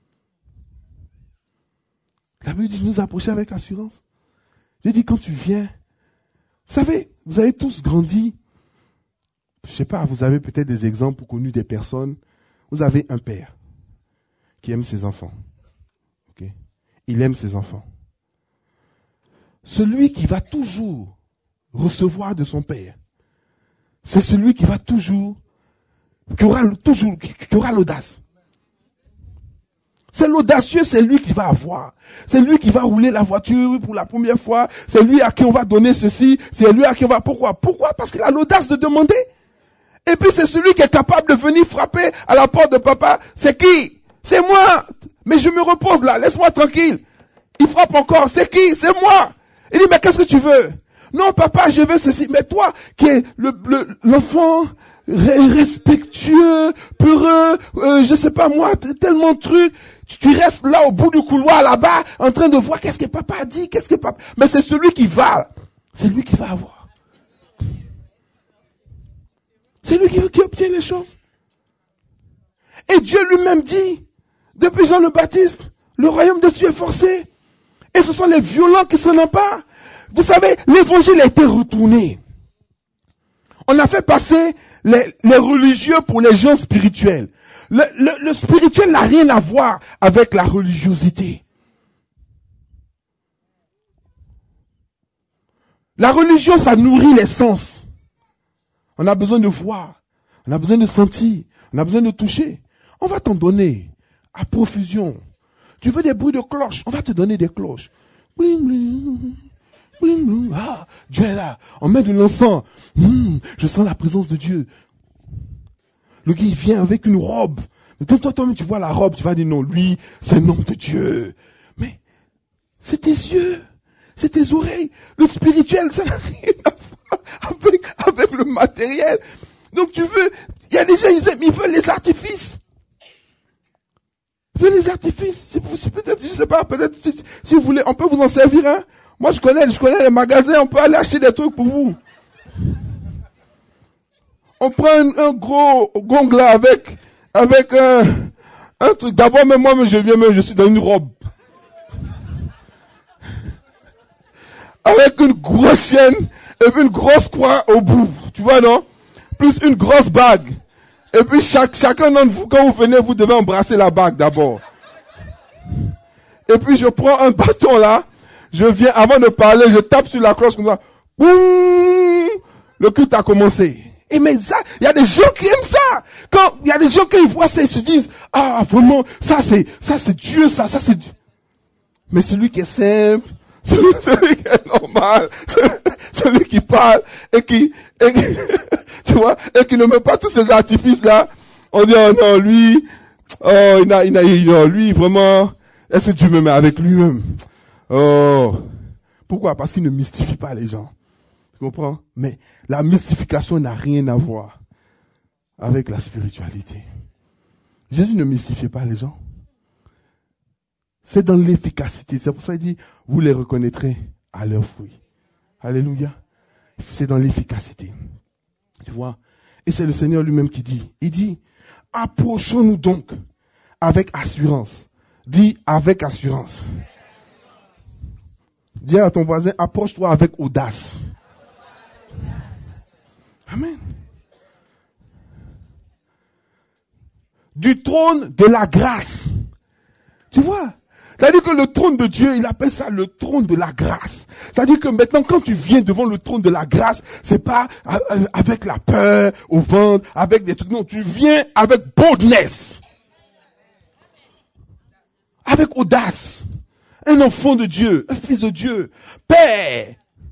La Bible dit de nous approcher avec assurance. Je dis, quand tu viens, vous savez, vous avez tous grandi. Je sais pas, vous avez peut-être des exemples ou connu des personnes. Vous avez un père qui aime ses enfants. Okay? Il aime ses enfants. Celui qui va toujours recevoir de son père, c'est celui qui va toujours, qui aura toujours, qui aura l'audace. C'est l'audacieux, c'est lui qui va avoir. C'est lui qui va rouler la voiture pour la première fois. C'est lui à qui on va donner ceci. C'est lui à qui on va... Pourquoi? Pourquoi? Parce qu'il a l'audace de demander. Et puis c'est celui qui est capable de venir frapper à la porte de papa. C'est qui? C'est moi. Mais je me repose là. Laisse-moi tranquille. Il frappe encore. C'est qui? C'est moi. Il dit, mais qu'est-ce que tu veux? Non, papa, je veux ceci. Mais toi, qui es le, le, l'enfant respectueux, peureux, euh, je sais pas moi, tellement de trucs. Tu restes là au bout du couloir là-bas, en train de voir qu'est-ce que papa a dit, qu'est-ce que papa... Mais c'est celui qui va, c'est lui qui va avoir. C'est lui qui, qui obtient les choses. Et Dieu lui-même dit, depuis Jean le Baptiste, le royaume de Dieu est forcé. Et ce sont les violents qui s'en emparent. Vous savez, l'évangile a été retourné. On a fait passer les, les religieux pour les gens spirituels. Le, le, le spirituel n'a rien à voir avec la religiosité. La religion, ça nourrit les sens. On a besoin de voir, on a besoin de sentir, on a besoin de toucher. On va t'en donner à profusion. Tu veux des bruits de cloches? On va te donner des cloches. Bling, bling, bling, bling. Ah, Dieu est là. On met de l'encens. Hum, je sens la présence de Dieu. Le gars, il vient avec une robe. Mais toi, toi, toi, tu vois la robe, tu vas dire non, lui, c'est un homme de Dieu. Mais, c'est tes yeux. C'est tes oreilles. Le spirituel, ça n'a rien à voir avec, avec le matériel. Donc tu veux, il y a des gens, ils aiment, ils veulent les artifices. Ils veulent les artifices. C'est, c'est peut-être, je sais pas, peut-être, si, si vous voulez, on peut vous en servir, hein. Moi, je connais, je connais les magasins, on peut aller acheter des trucs pour vous. On prend un, un gros gong là avec, avec un, un truc. D'abord, même moi, je viens, même, je suis dans une robe. Avec une grosse chaîne et puis une grosse croix au bout. Tu vois, non? Plus une grosse bague. Et puis chaque, chacun d'entre vous, quand vous venez, vous devez embrasser la bague d'abord. Et puis je prends un bâton là. Je viens, avant de parler, je tape sur la cloche comme ça. Boum! Le culte a commencé. Et mais ça, il y a des gens qui aiment ça. Quand il y a des gens qui voient ça, ils se disent, ah, vraiment, ça c'est, ça c'est Dieu, ça, ça c'est Dieu. Mais celui qui est simple, celui, celui qui est normal, celui, celui qui parle et qui, et qui tu vois, et qui ne met pas tous ces artifices là, on dit, oh non, lui, oh, il a, il a, non, lui, vraiment, est-ce que Dieu me met avec lui-même? Oh. Pourquoi? Parce qu'il ne mystifie pas les gens. Tu comprends? Mais la mystification n'a rien à voir avec la spiritualité. Jésus ne mystifiait pas les gens. C'est dans l'efficacité. C'est pour ça qu'il dit, vous les reconnaîtrez à leurs fruits. Alléluia. C'est dans l'efficacité. Tu vois? Et c'est le Seigneur lui-même qui dit, il dit, approchons-nous donc avec assurance. Dis avec assurance. Dis à ton voisin, approche-toi avec audace. Amen. Du trône de la grâce. Tu vois? C'est-à-dire que le trône de Dieu, il appelle ça le trône de la grâce. C'est-à-dire que maintenant, quand tu viens devant le trône de la grâce, c'est pas avec la peur au ventre, avec des trucs. Non, tu viens avec boldness. Avec audace. Un enfant de Dieu, un fils de Dieu. Père.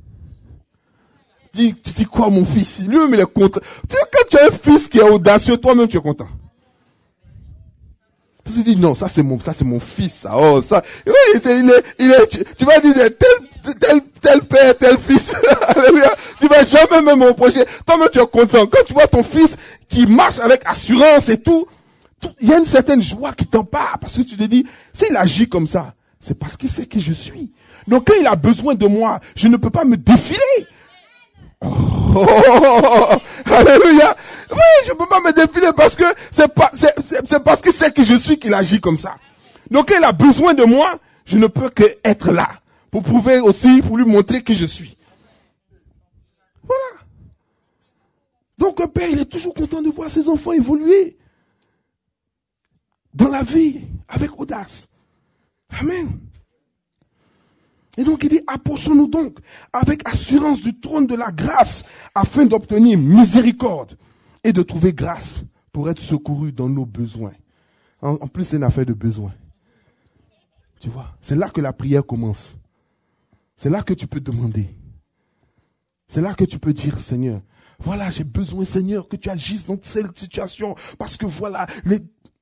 Dis, tu dis quoi, mon fils? Lui-même, il est content. Tu sais, quand tu as un fils qui est audacieux, toi-même, tu es content. Parce que tu dis, non, ça c'est mon, ça c'est mon fils, ça, oh, ça. Oui, c'est, il est, il est, tu, tu vas dire, tel, tel, tel père, tel fils. Alléluia. Tu vas jamais même me reprocher. Toi-même, tu es content. Quand tu vois ton fils qui marche avec assurance et tout, tout, il y a une certaine joie qui t'empare parce que tu te dis, s'il agit comme ça, c'est parce qu'il sait qui je suis. Donc quand il a besoin de moi, je ne peux pas me défiler. Oh, oh, oh, oh, alléluia. Oui, je peux pas me défiler parce que c'est pas, c'est, c'est, c'est parce qu'il sait qui je suis qu'il agit comme ça. Donc quand il a besoin de moi, je ne peux que être là pour prouver aussi, pour lui montrer qui je suis. Voilà. Donc un père, il est toujours content de voir ses enfants évoluer dans la vie avec audace. Amen. Et donc il dit, approchons-nous donc avec assurance du trône de la grâce afin d'obtenir miséricorde et de trouver grâce pour être secouru dans nos besoins. En, en plus, c'est une affaire de besoin. Tu vois, c'est là que la prière commence. C'est là que tu peux demander. C'est là que tu peux dire, Seigneur, voilà, j'ai besoin, Seigneur, que tu agisses dans cette situation parce que voilà, les...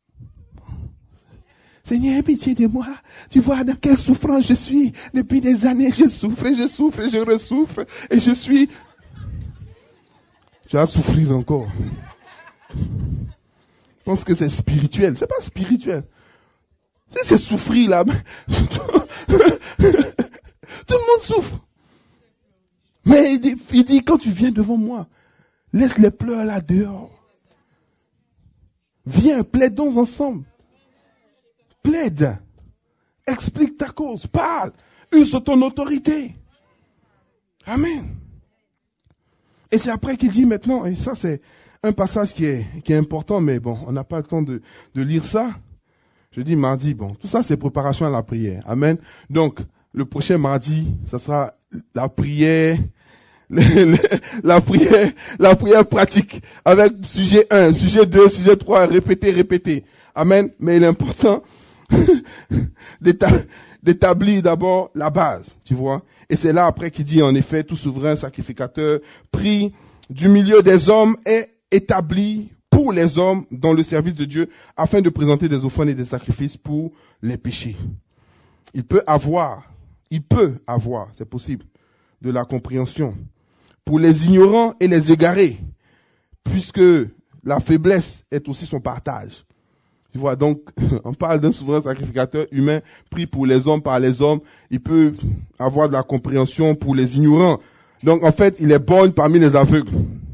Seigneur, aie pitié de moi. Tu vois dans quelle souffrance je suis. Depuis des années, je souffre, je souffre, je ressouffre. Et je suis... Tu vas souffrir encore. Je pense que c'est spirituel. C'est pas spirituel. C'est, c'est souffrir là. Tout le monde souffre. Mais il dit, il dit, quand tu viens devant moi, laisse les pleurs là dehors. Viens, plaidons ensemble. Plaide, explique ta cause, parle, use ton autorité. Amen. Et c'est après qu'il dit maintenant, et ça c'est un passage qui est, qui est important, mais bon, on n'a pas le temps de, de lire ça. Je dis mardi, bon, tout ça c'est préparation à la prière. Amen. Donc, le prochain mardi, ça sera la prière, la prière, la prière pratique, avec sujet un, sujet deux, sujet trois, répéter, répéter. Amen. Mais il est important d'établir d'abord la base, tu vois. Et c'est là après qu'il dit en effet, tout souverain sacrificateur pris du milieu des hommes est établi pour les hommes dans le service de Dieu afin de présenter des offrandes et des sacrifices pour les péchés. Il peut avoir, il peut avoir, c'est possible, de la compréhension pour les ignorants et les égarés, puisque la faiblesse est aussi son partage. Tu vois, donc, on parle d'un souverain sacrificateur humain pris pour les hommes par les hommes. Il peut avoir de la compréhension pour les ignorants. Donc, en fait, il est borgne parmi les aveugles.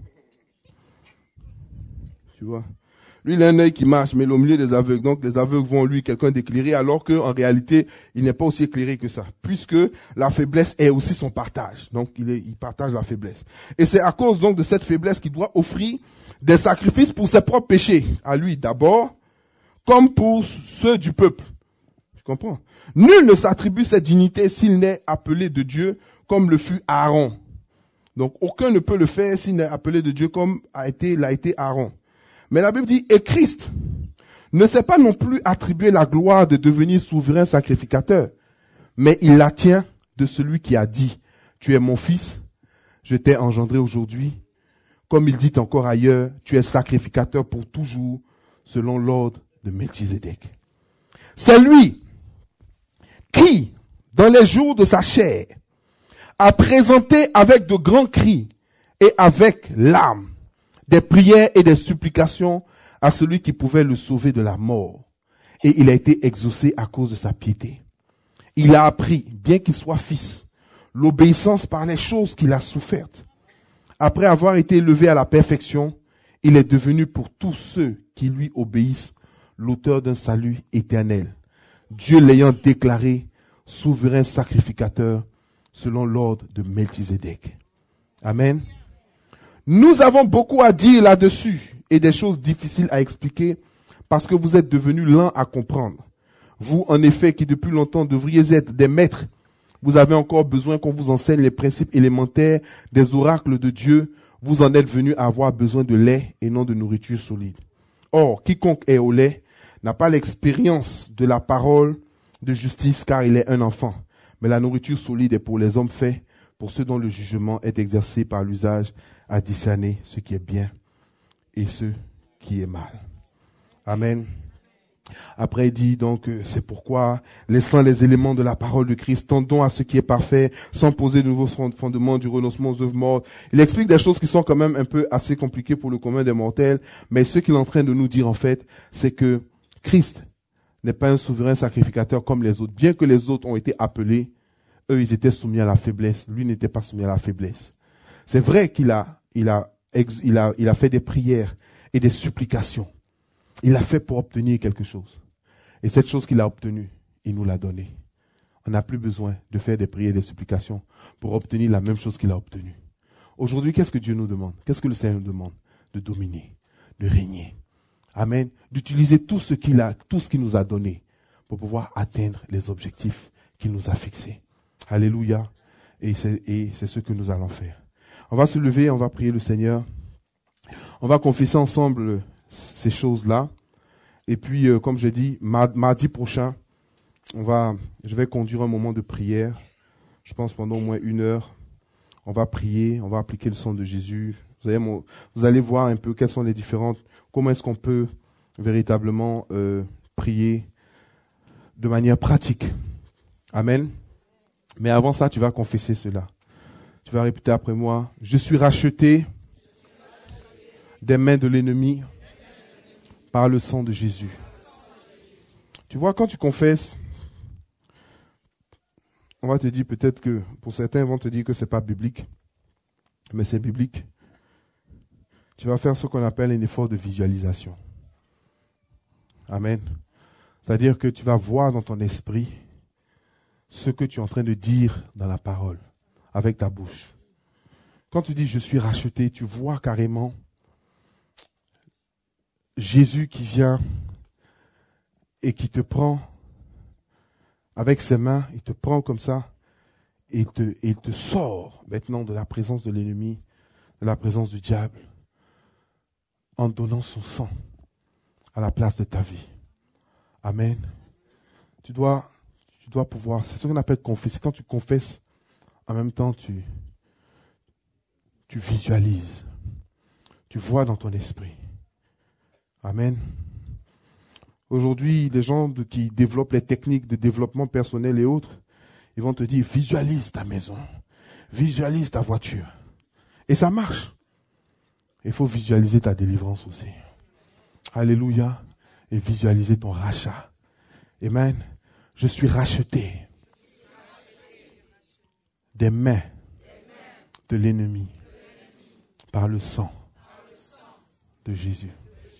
Tu vois. Lui, il a un œil qui marche, mais il est au milieu des aveugles. Donc, les aveugles vont lui quelqu'un d'éclairé, alors qu'en réalité, il n'est pas aussi éclairé que ça. Puisque la faiblesse est aussi son partage. Donc, il, est, il partage la faiblesse. Et c'est à cause donc de cette faiblesse qu'il doit offrir des sacrifices pour ses propres péchés. À lui d'abord, comme pour ceux du peuple. Tu comprends? Nul ne s'attribue cette dignité s'il n'est appelé de Dieu comme le fut Aaron. Donc, aucun ne peut le faire s'il n'est appelé de Dieu comme a été, l'a été Aaron. Mais la Bible dit, et Christ ne s'est pas non plus attribué la gloire de devenir souverain sacrificateur, mais il la tient de celui qui a dit, tu es mon fils, je t'ai engendré aujourd'hui. Comme il dit encore ailleurs, tu es sacrificateur pour toujours, selon l'ordre de Melchizedek. C'est lui qui, dans les jours de sa chair, a présenté avec de grands cris et avec larmes des prières et des supplications à celui qui pouvait le sauver de la mort. Et il a été exaucé à cause de sa piété. Il a appris, bien qu'il soit fils, l'obéissance par les choses qu'il a souffertes. Après avoir été élevé à la perfection, il est devenu pour tous ceux qui lui obéissent l'auteur d'un salut éternel. Dieu l'ayant déclaré souverain sacrificateur selon l'ordre de Melchizedek. Amen. Nous avons beaucoup à dire là-dessus et des choses difficiles à expliquer parce que vous êtes devenus lents à comprendre. Vous, en effet, qui depuis longtemps devriez être des maîtres, vous avez encore besoin qu'on vous enseigne les principes élémentaires des oracles de Dieu. Vous en êtes venus à avoir besoin de lait et non de nourriture solide. Or, quiconque est au lait n'a pas l'expérience de la parole de justice car il est un enfant. Mais la nourriture solide est pour les hommes faits, pour ceux dont le jugement est exercé par l'usage à discerner ce qui est bien et ce qui est mal. Amen. Après, il dit donc, euh, c'est pourquoi, laissant les éléments de la parole de Christ, tendons à ce qui est parfait, sans poser de nouveaux fondements du renoncement aux œuvres mortes. Il explique des choses qui sont quand même un peu assez compliquées pour le commun des mortels, mais ce qu'il est en train de nous dire, en fait, c'est que Christ n'est pas un souverain sacrificateur comme les autres. Bien que les autres ont été appelés, eux, ils étaient soumis à la faiblesse. Lui n'était pas soumis à la faiblesse. C'est vrai qu'il a, il a, il a, il a fait des prières et des supplications. Il l'a fait pour obtenir quelque chose. Et cette chose qu'il a obtenue, il nous l'a donnée. On n'a plus besoin de faire des prières et des supplications pour obtenir la même chose qu'il a obtenue. Aujourd'hui, qu'est-ce que Dieu nous demande? Qu'est-ce que le Seigneur nous demande? De dominer, de régner. Amen. D'utiliser tout ce qu'il a, tout ce qu'il nous a donné pour pouvoir atteindre les objectifs qu'il nous a fixés. Alléluia. Et c'est, et c'est ce que nous allons faire. On va se lever, on va prier le Seigneur. On va confesser ensemble ces choses-là. Et puis, euh, comme je dis, mardi prochain, on va, je vais conduire un moment de prière. Je pense pendant au moins une heure. On va prier, on va appliquer le sang de Jésus. Vous allez, vous allez voir un peu quelles sont les différentes, comment est-ce qu'on peut véritablement euh, prier de manière pratique. Amen. Mais avant ça, tu vas confesser cela. Tu vas répéter après moi. Je suis racheté des mains de l'ennemi par le sang de Jésus. Tu vois, quand tu confesses, on va te dire peut-être que, pour certains, ils vont te dire que c'est pas biblique, mais c'est biblique. Tu vas faire ce qu'on appelle un effort de visualisation. Amen. C'est-à-dire que tu vas voir dans ton esprit ce que tu es en train de dire dans la parole, avec ta bouche. Quand tu dis « je suis racheté », tu vois carrément Jésus qui vient et qui te prend avec ses mains, il te prend comme ça et il te, et il te sort maintenant de la présence de l'ennemi, de la présence du diable, en donnant son sang à la place de ta vie. Amen. tu dois, tu dois pouvoir, c'est ce qu'on appelle confesser. Quand tu confesses, en même temps, tu, tu visualises. Tu vois dans ton esprit. Amen. Aujourd'hui, les gens de, qui développent les techniques de développement personnel et autres, ils vont te dire, visualise ta maison, visualise ta voiture. Et ça marche. Il faut visualiser ta délivrance aussi. Alléluia. Et visualiser ton rachat. Amen. Je suis racheté des mains de l'ennemi par le sang de Jésus.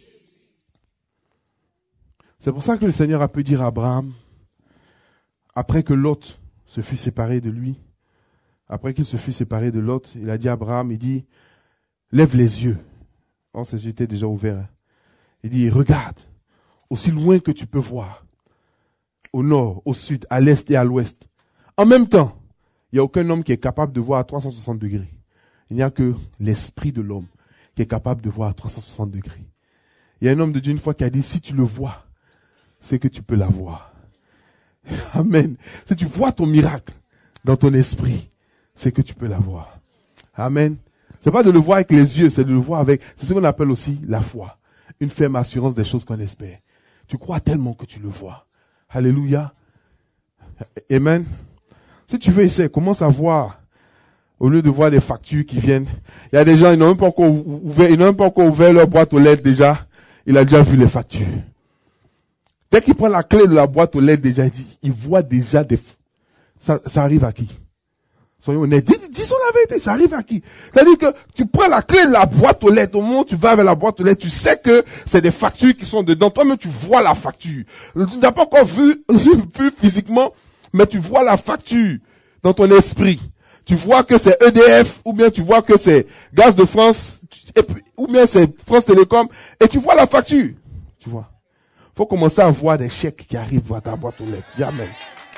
C'est pour ça que le Seigneur a pu dire à Abraham, après que Lot se fut séparé de lui, après qu'il se fut séparé de Lot, il a dit à Abraham, il dit, lève les yeux. Oh, ses yeux étaient déjà ouverts. Il dit, regarde, aussi loin que tu peux voir, au nord, au sud, à l'est et à l'ouest. En même temps, il n'y a aucun homme qui est capable de voir à trois cent soixante degrés. Il n'y a que l'esprit de l'homme qui est capable de voir à trois cent soixante degrés. Il y a un homme de Dieu une fois qui a dit, si tu le vois, c'est que tu peux l'avoir. Amen. Si tu vois ton miracle dans ton esprit, c'est que tu peux l'avoir. Amen. C'est pas de le voir avec les yeux, c'est de le voir avec, c'est ce qu'on appelle aussi la foi. Une ferme assurance des choses qu'on espère. Tu crois tellement que tu le vois. Alléluia. Amen. Si tu veux essayer, commence à voir. Au lieu de voir des factures qui viennent. Il y a des gens, ils n'ont même pas encore ouvert, ils n'ont même pas encore ouvert leur boîte aux lettres déjà. Il a déjà vu les factures. Dès qu'il prend la clé de la boîte aux lettres déjà, il dit, il voit déjà des, ça, ça arrive à qui? Soyons honnêtes. Dis, disons la vérité, ça arrive à qui? C'est-à-dire que tu prends la clé de la boîte aux lettres, au moment où tu vas avec la boîte aux lettres, tu sais que c'est des factures qui sont dedans. Toi-même, tu vois la facture. Tu n'as pas encore vu, vu physiquement, mais tu vois la facture dans ton esprit. Tu vois que c'est E D F, ou bien tu vois que c'est Gaz de France, et puis, ou bien c'est France Télécom, et tu vois la facture. Tu vois. Faut commencer à voir des chèques qui arrivent à ta boîte aux lettres. Dis amen.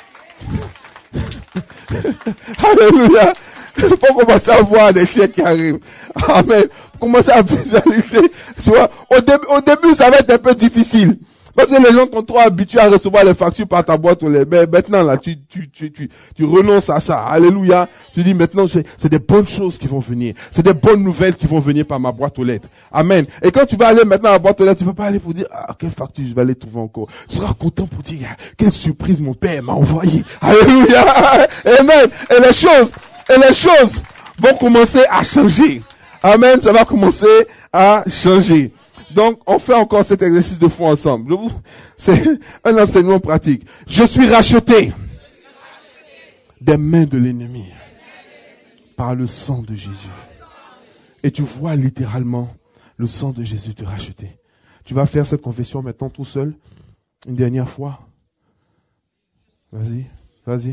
Alléluia. Faut commencer à voir des chèques qui arrivent. Amen. Commencer à visualiser. Tu vois, au début, au début, ça va être un peu difficile. Parce que les gens sont trop habitués à recevoir les factures par ta boîte aux lettres. Mais maintenant, là, tu, tu, tu, tu, tu renonces à ça. Alléluia. Tu dis maintenant, c'est des bonnes choses qui vont venir. C'est des bonnes nouvelles qui vont venir par ma boîte aux lettres. Amen. Et quand tu vas aller maintenant à la boîte aux lettres, tu ne vas pas aller pour dire, ah, quelle facture je vais aller trouver encore. Tu seras content pour dire, ah, quelle surprise mon père m'a envoyé. Alléluia. Amen. Et les choses, et les choses vont commencer à changer. Amen. Ça va commencer à changer. Donc, on fait encore cet exercice de foi ensemble. C'est un enseignement pratique. Je suis racheté des mains de l'ennemi par le sang de Jésus. Et tu vois littéralement le sang de Jésus te racheter. Tu vas faire cette confession maintenant tout seul, une dernière fois. Vas-y, vas-y.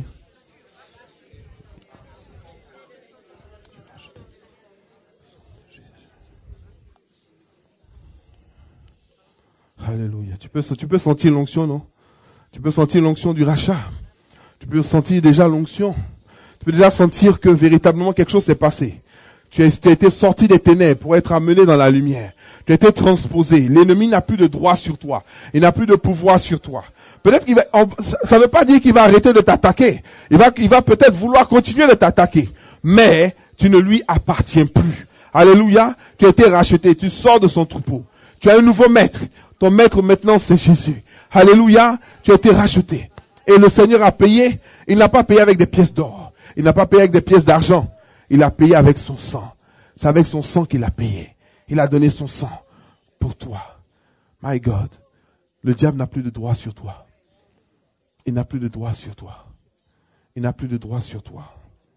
Alléluia. Tu peux, tu peux sentir l'onction, non? Tu peux sentir l'onction du rachat. Tu peux sentir déjà l'onction. Tu peux déjà sentir que véritablement quelque chose s'est passé. Tu as, tu as été sorti des ténèbres pour être amené dans la lumière. Tu as été transposé. L'ennemi n'a plus de droit sur toi. Il n'a plus de pouvoir sur toi. Peut-être qu'il va, ça ne veut pas dire qu'il va arrêter de t'attaquer. Il va, il va peut-être vouloir continuer de t'attaquer. Mais tu ne lui appartiens plus. Alléluia. Tu as été racheté. Tu sors de son troupeau. Tu as un nouveau maître. Ton maître maintenant, c'est Jésus. Alléluia, tu as été racheté. Et le Seigneur a payé. Il n'a pas payé avec des pièces d'or. Il n'a pas payé avec des pièces d'argent. Il a payé avec son sang. C'est avec son sang qu'il a payé. Il a donné son sang pour toi. My God, le diable n'a plus de droit sur toi. Il n'a plus de droit sur toi. Il n'a plus de droit sur toi.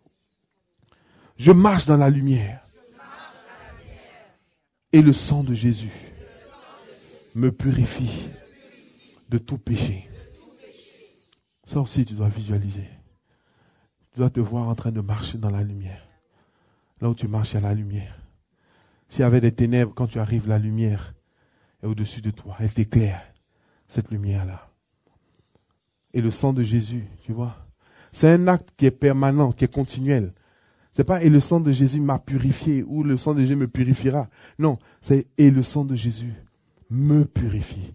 Je marche dans la lumière. Et le sang de Jésus me purifie de tout péché. Ça aussi, tu dois visualiser. Tu dois te voir en train de marcher dans la lumière. Là où tu marches, il y a la lumière. S'il y avait des ténèbres, quand tu arrives, la lumière est au-dessus de toi. Elle t'éclaire, cette lumière-là. Et le sang de Jésus, tu vois, c'est un acte qui est permanent, qui est continuel. C'est pas « et le sang de Jésus m'a purifié » ou « le sang de Jésus me purifiera ». Non, c'est « et le sang de Jésus me purifie ».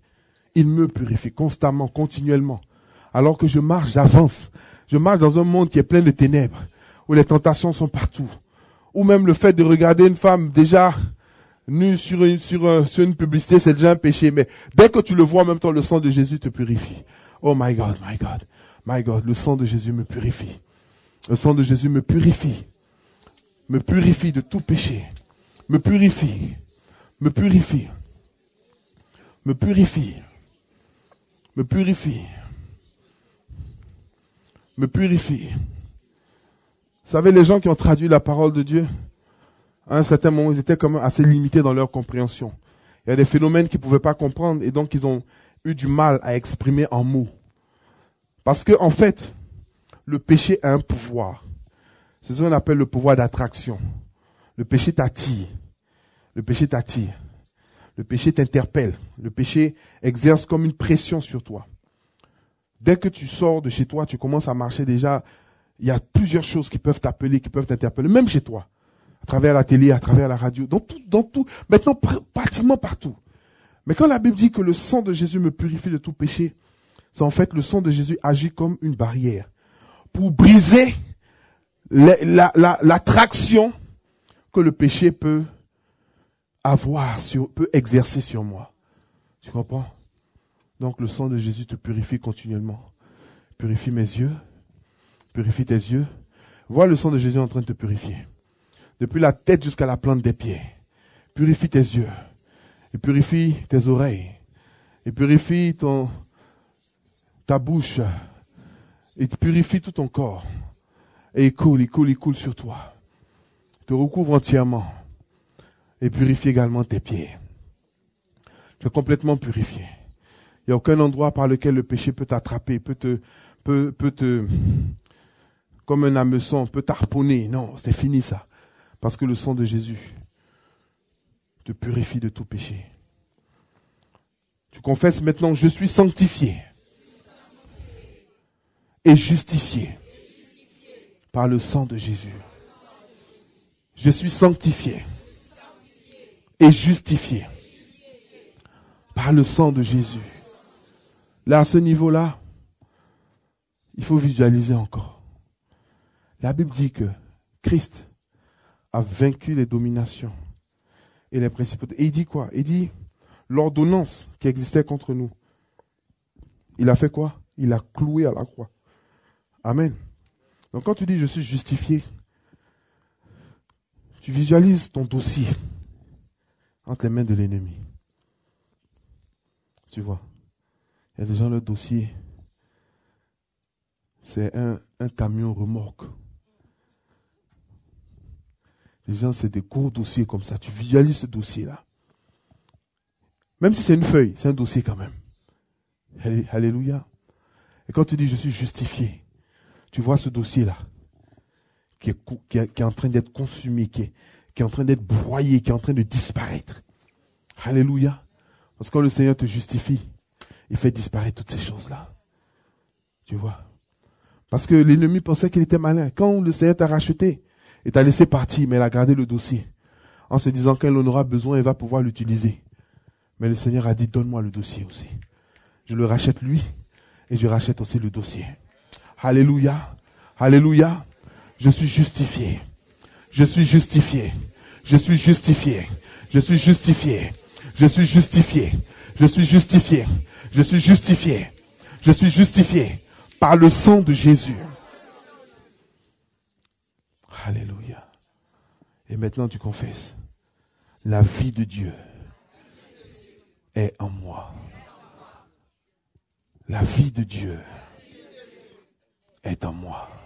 Il me purifie constamment, continuellement. Alors que je marche, j'avance. Je marche dans un monde qui est plein de ténèbres, où les tentations sont partout. Ou même le fait de regarder une femme déjà nue sur une, sur, un, sur une publicité, c'est déjà un péché. Mais dès que tu le vois, en même temps, le sang de Jésus te purifie. Oh my God, my God, my God, le sang de Jésus me purifie. Le sang de Jésus me purifie. Me purifie de tout péché. Me purifie. Me purifie. Me purifie. Me purifie. Me purifie. Vous savez, les gens qui ont traduit la parole de Dieu, à un certain moment, ils étaient quand même assez limités dans leur compréhension. Il y a des phénomènes qu'ils ne pouvaient pas comprendre et donc ils ont eu du mal à exprimer en mots. Parce que, en fait, le péché a un pouvoir. C'est ce qu'on appelle le pouvoir d'attraction. Le péché t'attire. Le péché t'attire. Le péché t'interpelle. Le péché exerce comme une pression sur toi. Dès que tu sors de chez toi, tu commences à marcher déjà, il y a plusieurs choses qui peuvent t'appeler, qui peuvent t'interpeller, même chez toi. À travers la télé, à travers la radio, dans tout, dans tout, maintenant pr- pratiquement partout. Mais quand la Bible dit que le sang de Jésus me purifie de tout péché, c'est en fait le sang de Jésus agit comme une barrière pour briser la, la, la, l'attraction que le péché peut avoir, sur, peut exercer sur moi. Tu comprends? Donc le sang de Jésus te purifie continuellement. Purifie mes yeux. Purifie tes yeux. Vois le sang de Jésus en train de te purifier. Depuis la tête jusqu'à la plante des pieds. Purifie tes yeux. Et purifie tes oreilles. Et purifie ton, ta bouche. Et purifie tout ton corps. Et il coule, il coule, il coule sur toi. Te recouvre entièrement. Et purifie également tes pieds. Tu es complètement purifié. Il n'y a aucun endroit par lequel le péché peut t'attraper, peut te, peut, peut te, comme un hameçon, peut t'harponner. Non, c'est fini ça. Parce que le sang de Jésus te purifie de tout péché. Tu confesses maintenant, je suis sanctifié et justifié par le sang de Jésus. Je suis sanctifié et justifié par le sang de Jésus. Là, à ce niveau-là, il faut visualiser encore. La Bible dit que Christ a vaincu les dominations et les principautés. Et il dit quoi? Il dit l'ordonnance qui existait contre nous. Il a fait quoi? Il a cloué à la croix. Amen. Donc quand tu dis je suis justifié, tu visualises ton dossier entre les mains de l'ennemi. Tu vois? Il y a des gens, leur dossier, c'est un, un camion remorque. Les gens, c'est des gros dossiers comme ça. Tu visualises ce dossier-là. Même si c'est une feuille, c'est un dossier quand même. Alléluia. Et quand tu dis je suis justifié, tu vois ce dossier-là qui est, qui est, qui est en train d'être consumé, qui est, qui est en train d'être broyé, qui est en train de disparaître. Alléluia. Parce que quand le Seigneur te justifie, il fait disparaître toutes ces choses-là. Tu vois? Parce que l'ennemi pensait qu'il était malin. Quand le Seigneur t'a racheté, il t'a laissé partir, mais il a gardé le dossier. En se disant qu'il en aura besoin, il va pouvoir l'utiliser. Mais le Seigneur a dit, donne-moi le dossier aussi. Je le rachète lui, et je rachète aussi le dossier. Alléluia. Alléluia. Je suis justifié. Je suis justifié. Je suis justifié. Je suis justifié. Je suis justifié. Je suis justifié. Je suis justifié. Je suis justifié par le sang de Jésus. Alléluia. Et maintenant tu confesses. La vie de Dieu est en moi. La vie de Dieu est en moi.